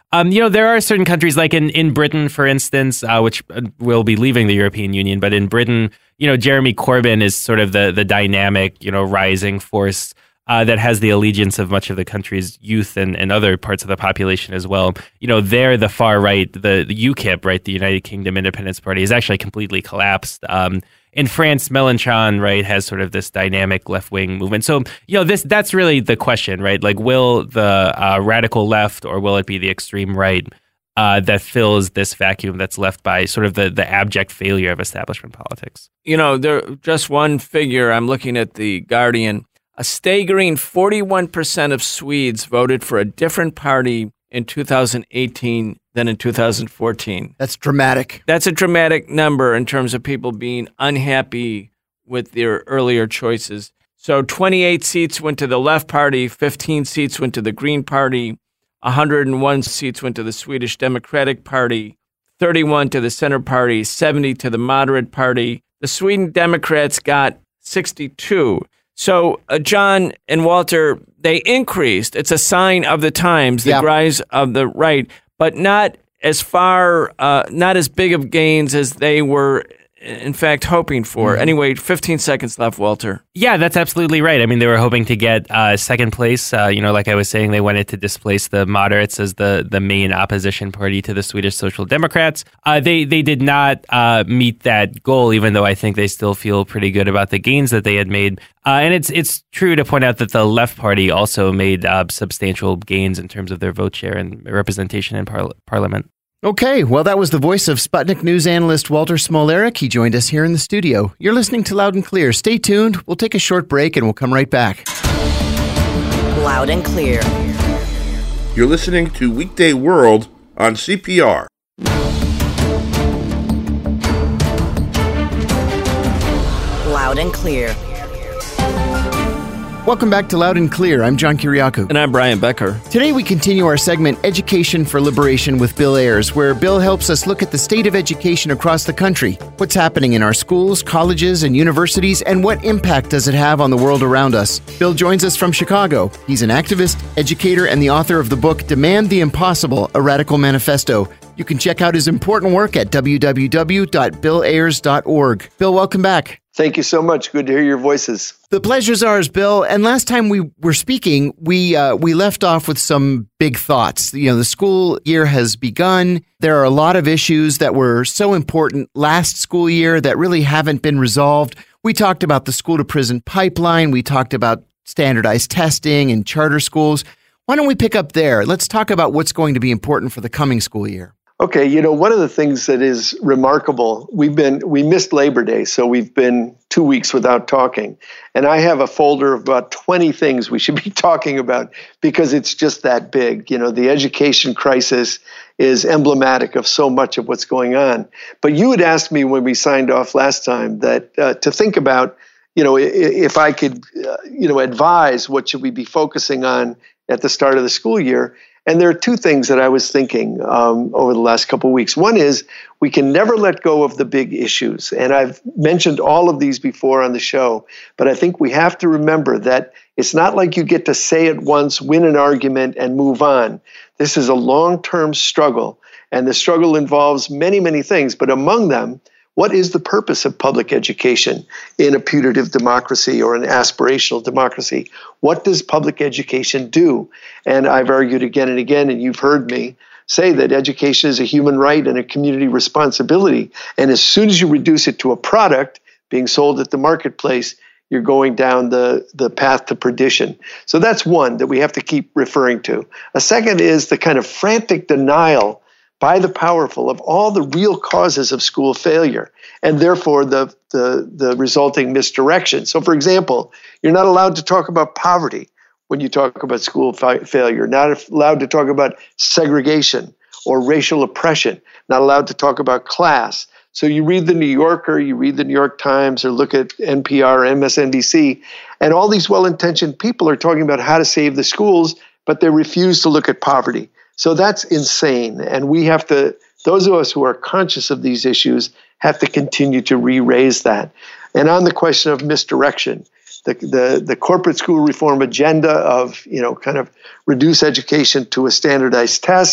Um, you know, there are certain countries like in, in Britain, for instance, uh, which will be leaving the European Union. But in Britain, you know, Jeremy Corbyn is sort of the the dynamic, you know, rising force uh, that has the allegiance of much of the country's youth and, and other parts of the population as well. You know, there, the far right, the, the UKIP, right, the United Kingdom Independence Party, is actually completely collapsed. Um, in France, Mélenchon, right, has sort of this dynamic left-wing movement. So, you know, this that's really the question, right? Like, will the uh, radical left or will it be the extreme right uh, that fills this vacuum that's left by sort of the, the abject failure of establishment politics? You know, there just one figure. I'm looking at the Guardian. A staggering forty-one percent of Swedes voted for a different party in two thousand eighteen than in two thousand fourteen. That's dramatic. That's a dramatic number in terms of people being unhappy with their earlier choices. So twenty-eight seats went to the Left Party, fifteen seats went to the Green Party, one hundred one seats went to the Swedish Democratic Party, thirty-one to the Center Party, seventy to the Moderate Party. The Sweden Democrats got sixty-two. So, uh, John and Walter, they increased. It's a sign of the times, the Yep. rise of the right, but not as far, uh, not as big of gains as they were, in fact, hoping for. Mm-hmm. Anyway, fifteen seconds left, Walter. Yeah, that's absolutely right. I mean, they were hoping to get uh, second place. Uh, you know, like I was saying, they wanted to displace the moderates as the, the main opposition party to the Swedish Social Democrats. Uh, they they did not uh, meet that goal, even though I think they still feel pretty good about the gains that they had made. Uh, and it's it's true to point out that the Left Party also made uh, substantial gains in terms of their vote share and representation in par- Parliament. Okay, well, that was the voice of Sputnik News analyst Walter Smolarek. He joined us here in the studio. You're listening to Loud and Clear. Stay tuned. We'll take a short break and we'll come right back. Loud and Clear. You're listening to Weekday World on C P R. Loud and Clear. Welcome back to Loud and Clear. I'm John Kiriakou. And I'm Brian Becker. Today we continue our segment Education for Liberation with Bill Ayers, where Bill helps us look at the state of education across the country. What's happening in our schools, colleges, and universities, and what impact does it have on the world around us? Bill joins us from Chicago. He's an activist, educator, and the author of the book Demand the Impossible, A Radical Manifesto. You can check out his important work at w w w dot bill ayers dot org. Bill, welcome back. Thank you so much. Good to hear your voices. The pleasure's ours, Bill. And last time we were speaking, we uh, we left off with some big thoughts. You know, the school year has begun. There are a lot of issues that were so important last school year that really haven't been resolved. We talked about the school-to-prison pipeline. We talked about standardized testing and charter schools. Why don't we pick up there? Let's talk about what's going to be important for the coming school year. Okay, you know, one of the things that is remarkable, we've been, we missed Labor Day, so we've been two weeks without talking. And I have a folder of about twenty things we should be talking about because it's just that big. You know, the education crisis is emblematic of so much of what's going on. But you had asked me when we signed off last time that uh, to think about, you know, if I could, uh, you know, advise what should we be focusing on at the start of the school year. And there are two things that I was thinking um, over the last couple of weeks. One is we can never let go of the big issues. And I've mentioned all of these before on the show, but I think we have to remember that it's not like you get to say it once, win an argument, and move on. This is a long-term struggle, and the struggle involves many, many things, but among them, what is the purpose of public education in a putative democracy or an aspirational democracy? What does public education do? And I've argued again and again, and you've heard me say that education is a human right and a community responsibility. And as soon as you reduce it to a product being sold at the marketplace, you're going down the, the path to perdition. So that's one that we have to keep referring to. A second is the kind of frantic denial by the powerful of all the real causes of school failure, and therefore the, the, the resulting misdirection. So, for example, you're not allowed to talk about poverty when you talk about school fa- failure, not allowed to talk about segregation or racial oppression, not allowed to talk about class. So you read the New Yorker, you read the New York Times, or look at N P R, M S N B C, and all these well-intentioned people are talking about how to save the schools, but they refuse to look at poverty. So that's insane. And we have to, those of us who are conscious of these issues have to continue to re-raise that. And on the question of misdirection, the, the, the corporate school reform agenda of, you know, kind of reduce education to a standardized test,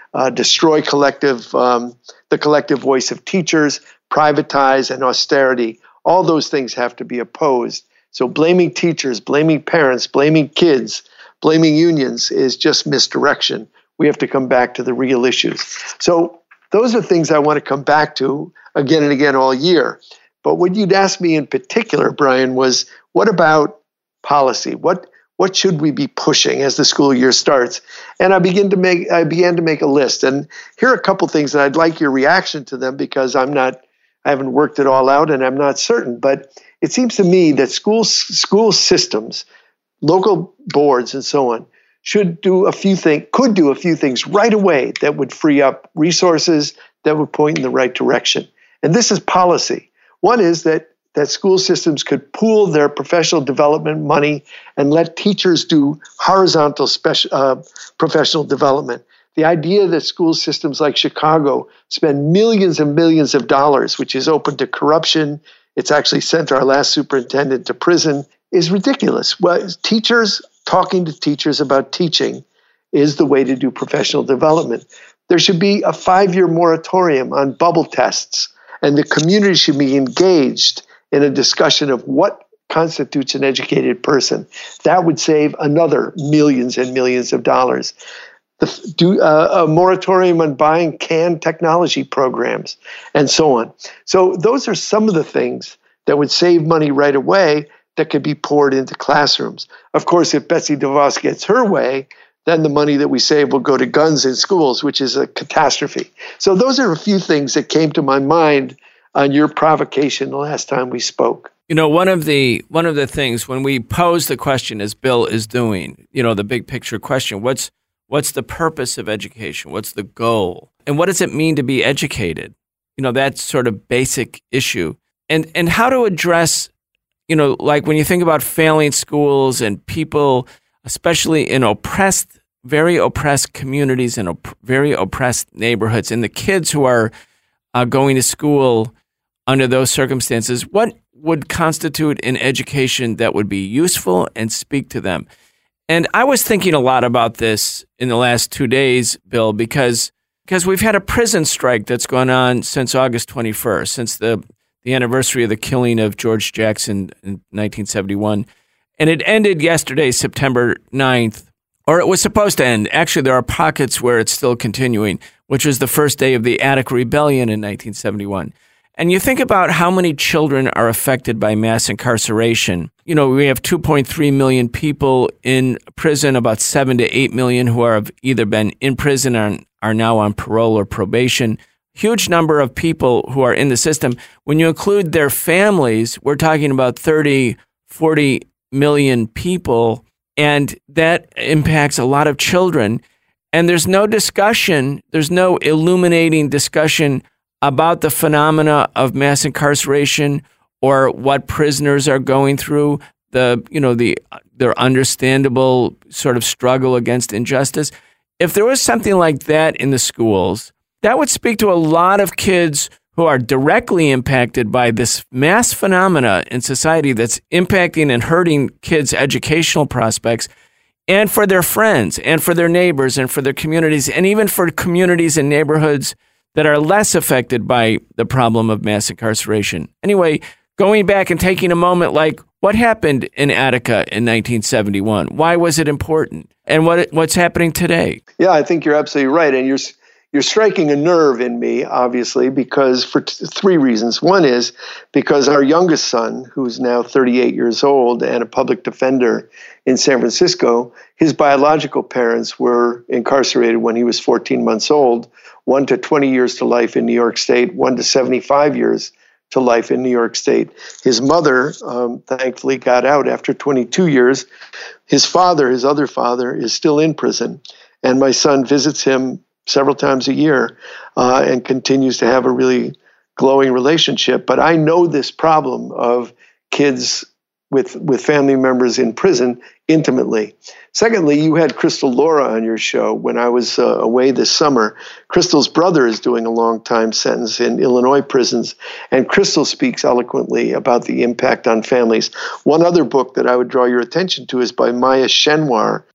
uh, destroy collective um, the collective voice of teachers, privatize, and austerity. All those things have to be opposed. So blaming teachers, blaming parents, blaming kids, blaming unions is just misdirection. We have to come back to the real issues. So those are things I want to come back to again and again all year. But what you'd ask me in particular, Brian, was what about policy? What what should we be pushing as the school year starts? And I begin to make I began to make a list. And here are a couple things that I'd like your reaction to them, because I'm not I haven't worked it all out and I'm not certain. But it seems to me that school school systems, local boards, and so on, should do a few things, could do a few things right away that would free up resources that would point in the right direction. And this is policy. One is that, that school systems could pool their professional development money and let teachers do horizontal special, uh, professional development. The idea that school systems like Chicago spend millions and millions of dollars, which is open to corruption, it's actually sent our last superintendent to prison, is ridiculous. Well, teachers talking to teachers about teaching is the way to do professional development. There should be a five-year moratorium on bubble tests, and the community should be engaged in a discussion of what constitutes an educated person. That would save another millions and millions of dollars. The, do uh, a moratorium on buying canned technology programs, and so on. So those are some of the things that would save money right away that could be poured into classrooms. Of course, if Betsy DeVos gets her way, then the money that we save will go to guns in schools, which is a catastrophe. So those are a few things that came to my mind on your provocation the last time we spoke. You know, one of the one of the things when we pose the question, as Bill is doing, you know, the big picture question, what's what's the purpose of education? What's the goal? And what does it mean to be educated? You know, that sort of basic issue. And and how to address, you know, like when you think about failing schools and people, especially in oppressed, very oppressed communities and op- very oppressed neighborhoods, and the kids who are uh, going to school under those circumstances, what would constitute an education that would be useful and speak to them? And I was thinking a lot about this in the last two days, Bill, because because we've had a prison strike that's gone on since August twenty-first, since the, the anniversary of the killing of George Jackson in nineteen seventy-one. And it ended yesterday, September ninth, or it was supposed to end. Actually, there are pockets where it's still continuing, which was the first day of the Attic Rebellion in nineteen seventy-one. And you think about how many children are affected by mass incarceration. You know, we have two point three million people in prison, about seven to eight million who are, have either been in prison or are now on parole or probation. Huge number of people who are in the system. When you include their families, we're talking about thirty, forty million people, and that impacts a lot of children. And there's no discussion, there's no illuminating discussion about the phenomena of mass incarceration or what prisoners are going through, the you know the their understandable sort of struggle against injustice. If there was something like that in the schools, that would speak to a lot of kids who are directly impacted by this mass phenomena in society that's impacting and hurting kids' educational prospects, and for their friends and for their neighbors and for their communities, and even for communities and neighborhoods that are less affected by the problem of mass incarceration. Anyway, going back and taking a moment like, what happened in Attica in nineteen seventy-one? Why was it important? And what what's happening today? Yeah, I think you're absolutely right. And you're you're striking a nerve in me, obviously, because for t- three reasons. One is because our youngest son, who's now thirty-eight years old and a public defender in San Francisco, his biological parents were incarcerated when he was fourteen months old, one to twenty years to life in New York State, one to seventy-five years to life in New York State. His mother, um, thankfully, got out after twenty-two years. His father, his other father, is still in prison, and my son visits him several times a year uh, and continues to have a really glowing relationship. But I know this problem of kids with with family members in prison intimately. Secondly, you had Crystal Laura on your show when I was uh, away this summer. Crystal's brother is doing a long time sentence in Illinois prisons, and Crystal speaks eloquently about the impact on families. One other book that I would draw your attention to is by Maya Shenwar,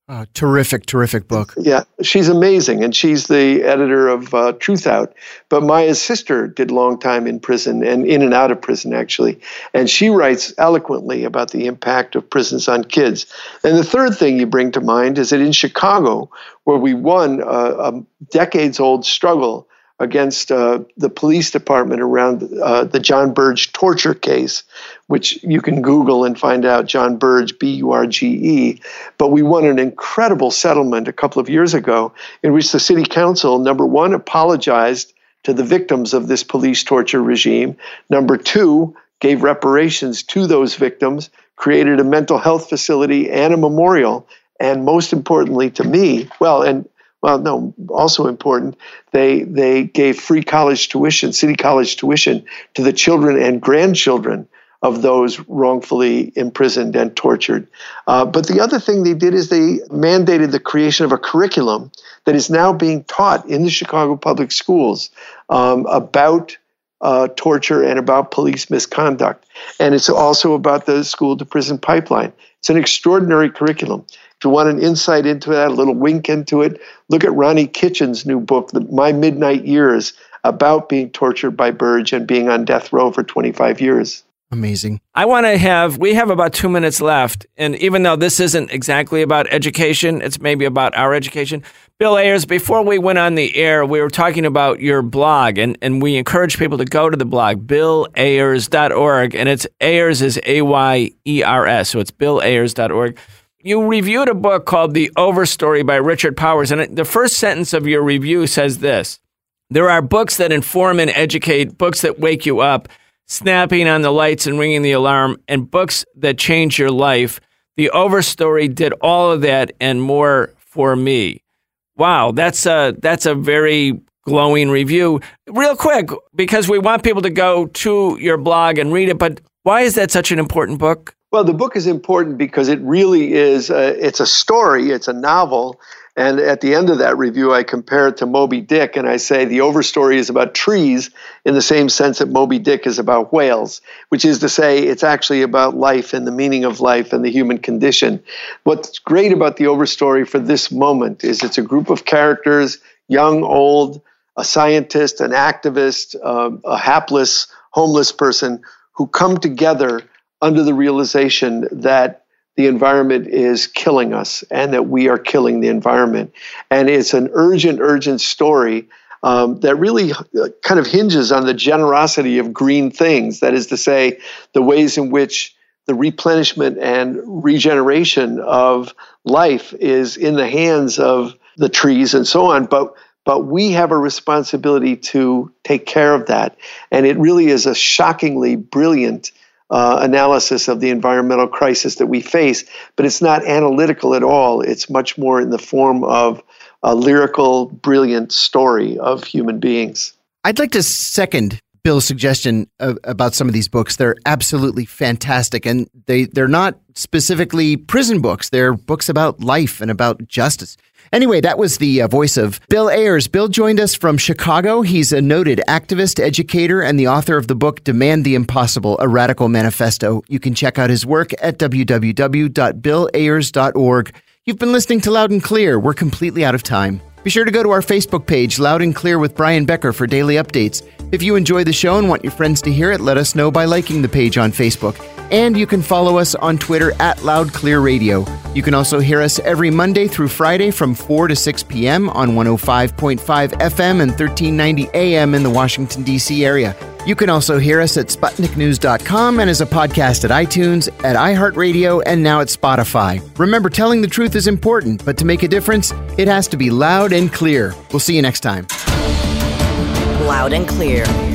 Oh, terrific, terrific book. Yeah, she's amazing, and she's the editor of uh, Truth Out. But Maya's sister did long time in prison and in and out of prison, actually. And she writes eloquently about the impact of prisons on kids. And the third thing you bring to mind is that in Chicago, where we won a, a decades-old struggle against uh, the police department around uh, the John Burge torture case, which you can Google and find out, John Burge, B U R G E. But we won an incredible settlement a couple of years ago in which the city council, number one, apologized to the victims of this police torture regime. Number two, gave reparations to those victims, created a mental health facility and a memorial. And most importantly to me, well, and Well, no, also important, they they gave free college tuition, city college tuition, to the children and grandchildren of those wrongfully imprisoned and tortured. Uh, but the other thing they did is they mandated the creation of a curriculum that is now being taught in the Chicago public schools um, about uh, torture and about police misconduct. And it's also about the school-to-prison pipeline. It's an extraordinary curriculum. If you want an insight into that, a little wink into it, look at Ronnie Kitchen's new book, My Midnight Years, about being tortured by Burge and being on death row for twenty-five years. Amazing. I want to have, we have about two minutes left. And even though this isn't exactly about education, it's maybe about our education. Bill Ayers, before we went on the air, we were talking about your blog, and, and we encourage people to go to the blog, bill ayers dot org. And it's Ayers is A Y E R S. So it's bill ayers dot org. You reviewed a book called The Overstory by Richard Powers, and the first sentence of your review says this: there are books that inform and educate, books that wake you up, snapping on the lights and ringing the alarm, and books that change your life. The Overstory did all of that and more for me. Wow, that's a, that's a very glowing review. Real quick, because we want people to go to your blog and read it, but why is that such an important book? Well, the book is important because it really is, a, it's a story, it's a novel. And at the end of that review, I compare it to Moby Dick, and I say the Overstory is about trees in the same sense that Moby Dick is about whales, which is to say it's actually about life and the meaning of life and the human condition. What's great about the Overstory for this moment is it's a group of characters, young, old, a scientist, an activist, um, a hapless, homeless person, who come together under the realization that the environment is killing us and that we are killing the environment. And it's an urgent, urgent story um, that really kind of hinges on the generosity of green things. That is to say, the ways in which the replenishment and regeneration of life is in the hands of the trees and so on. But But we have a responsibility to take care of that. And it really is a shockingly brilliant uh, analysis of the environmental crisis that we face. But it's not analytical at all. It's much more in the form of a lyrical, brilliant story of human beings. I'd like to second Bill's suggestion of, about some of these books. They're absolutely fantastic. And they, they're not specifically prison books. They're books about life and about justice. Anyway, that was the uh, voice of Bill Ayers. Bill joined us from Chicago. He's a noted activist, educator, and the author of the book Demand the Impossible, A Radical Manifesto. You can check out his work at w w w dot bill ayers dot org. You've been listening to Loud and Clear. We're completely out of time. Be sure to go to our Facebook page, Loud and Clear with Brian Becker, for daily updates. If you enjoy the show and want your friends to hear it, let us know by liking the page on Facebook. And you can follow us on Twitter at Loud Clear Radio. You can also hear us every Monday through Friday from four to six p.m. on one oh five point five F M and thirteen ninety A M in the Washington, D C area. You can also hear us at Sputnik News dot com and as a podcast at iTunes, at iHeartRadio, and now at Spotify. Remember, telling the truth is important, but to make a difference, it has to be loud and clear. We'll see you next time. Loud and Clear.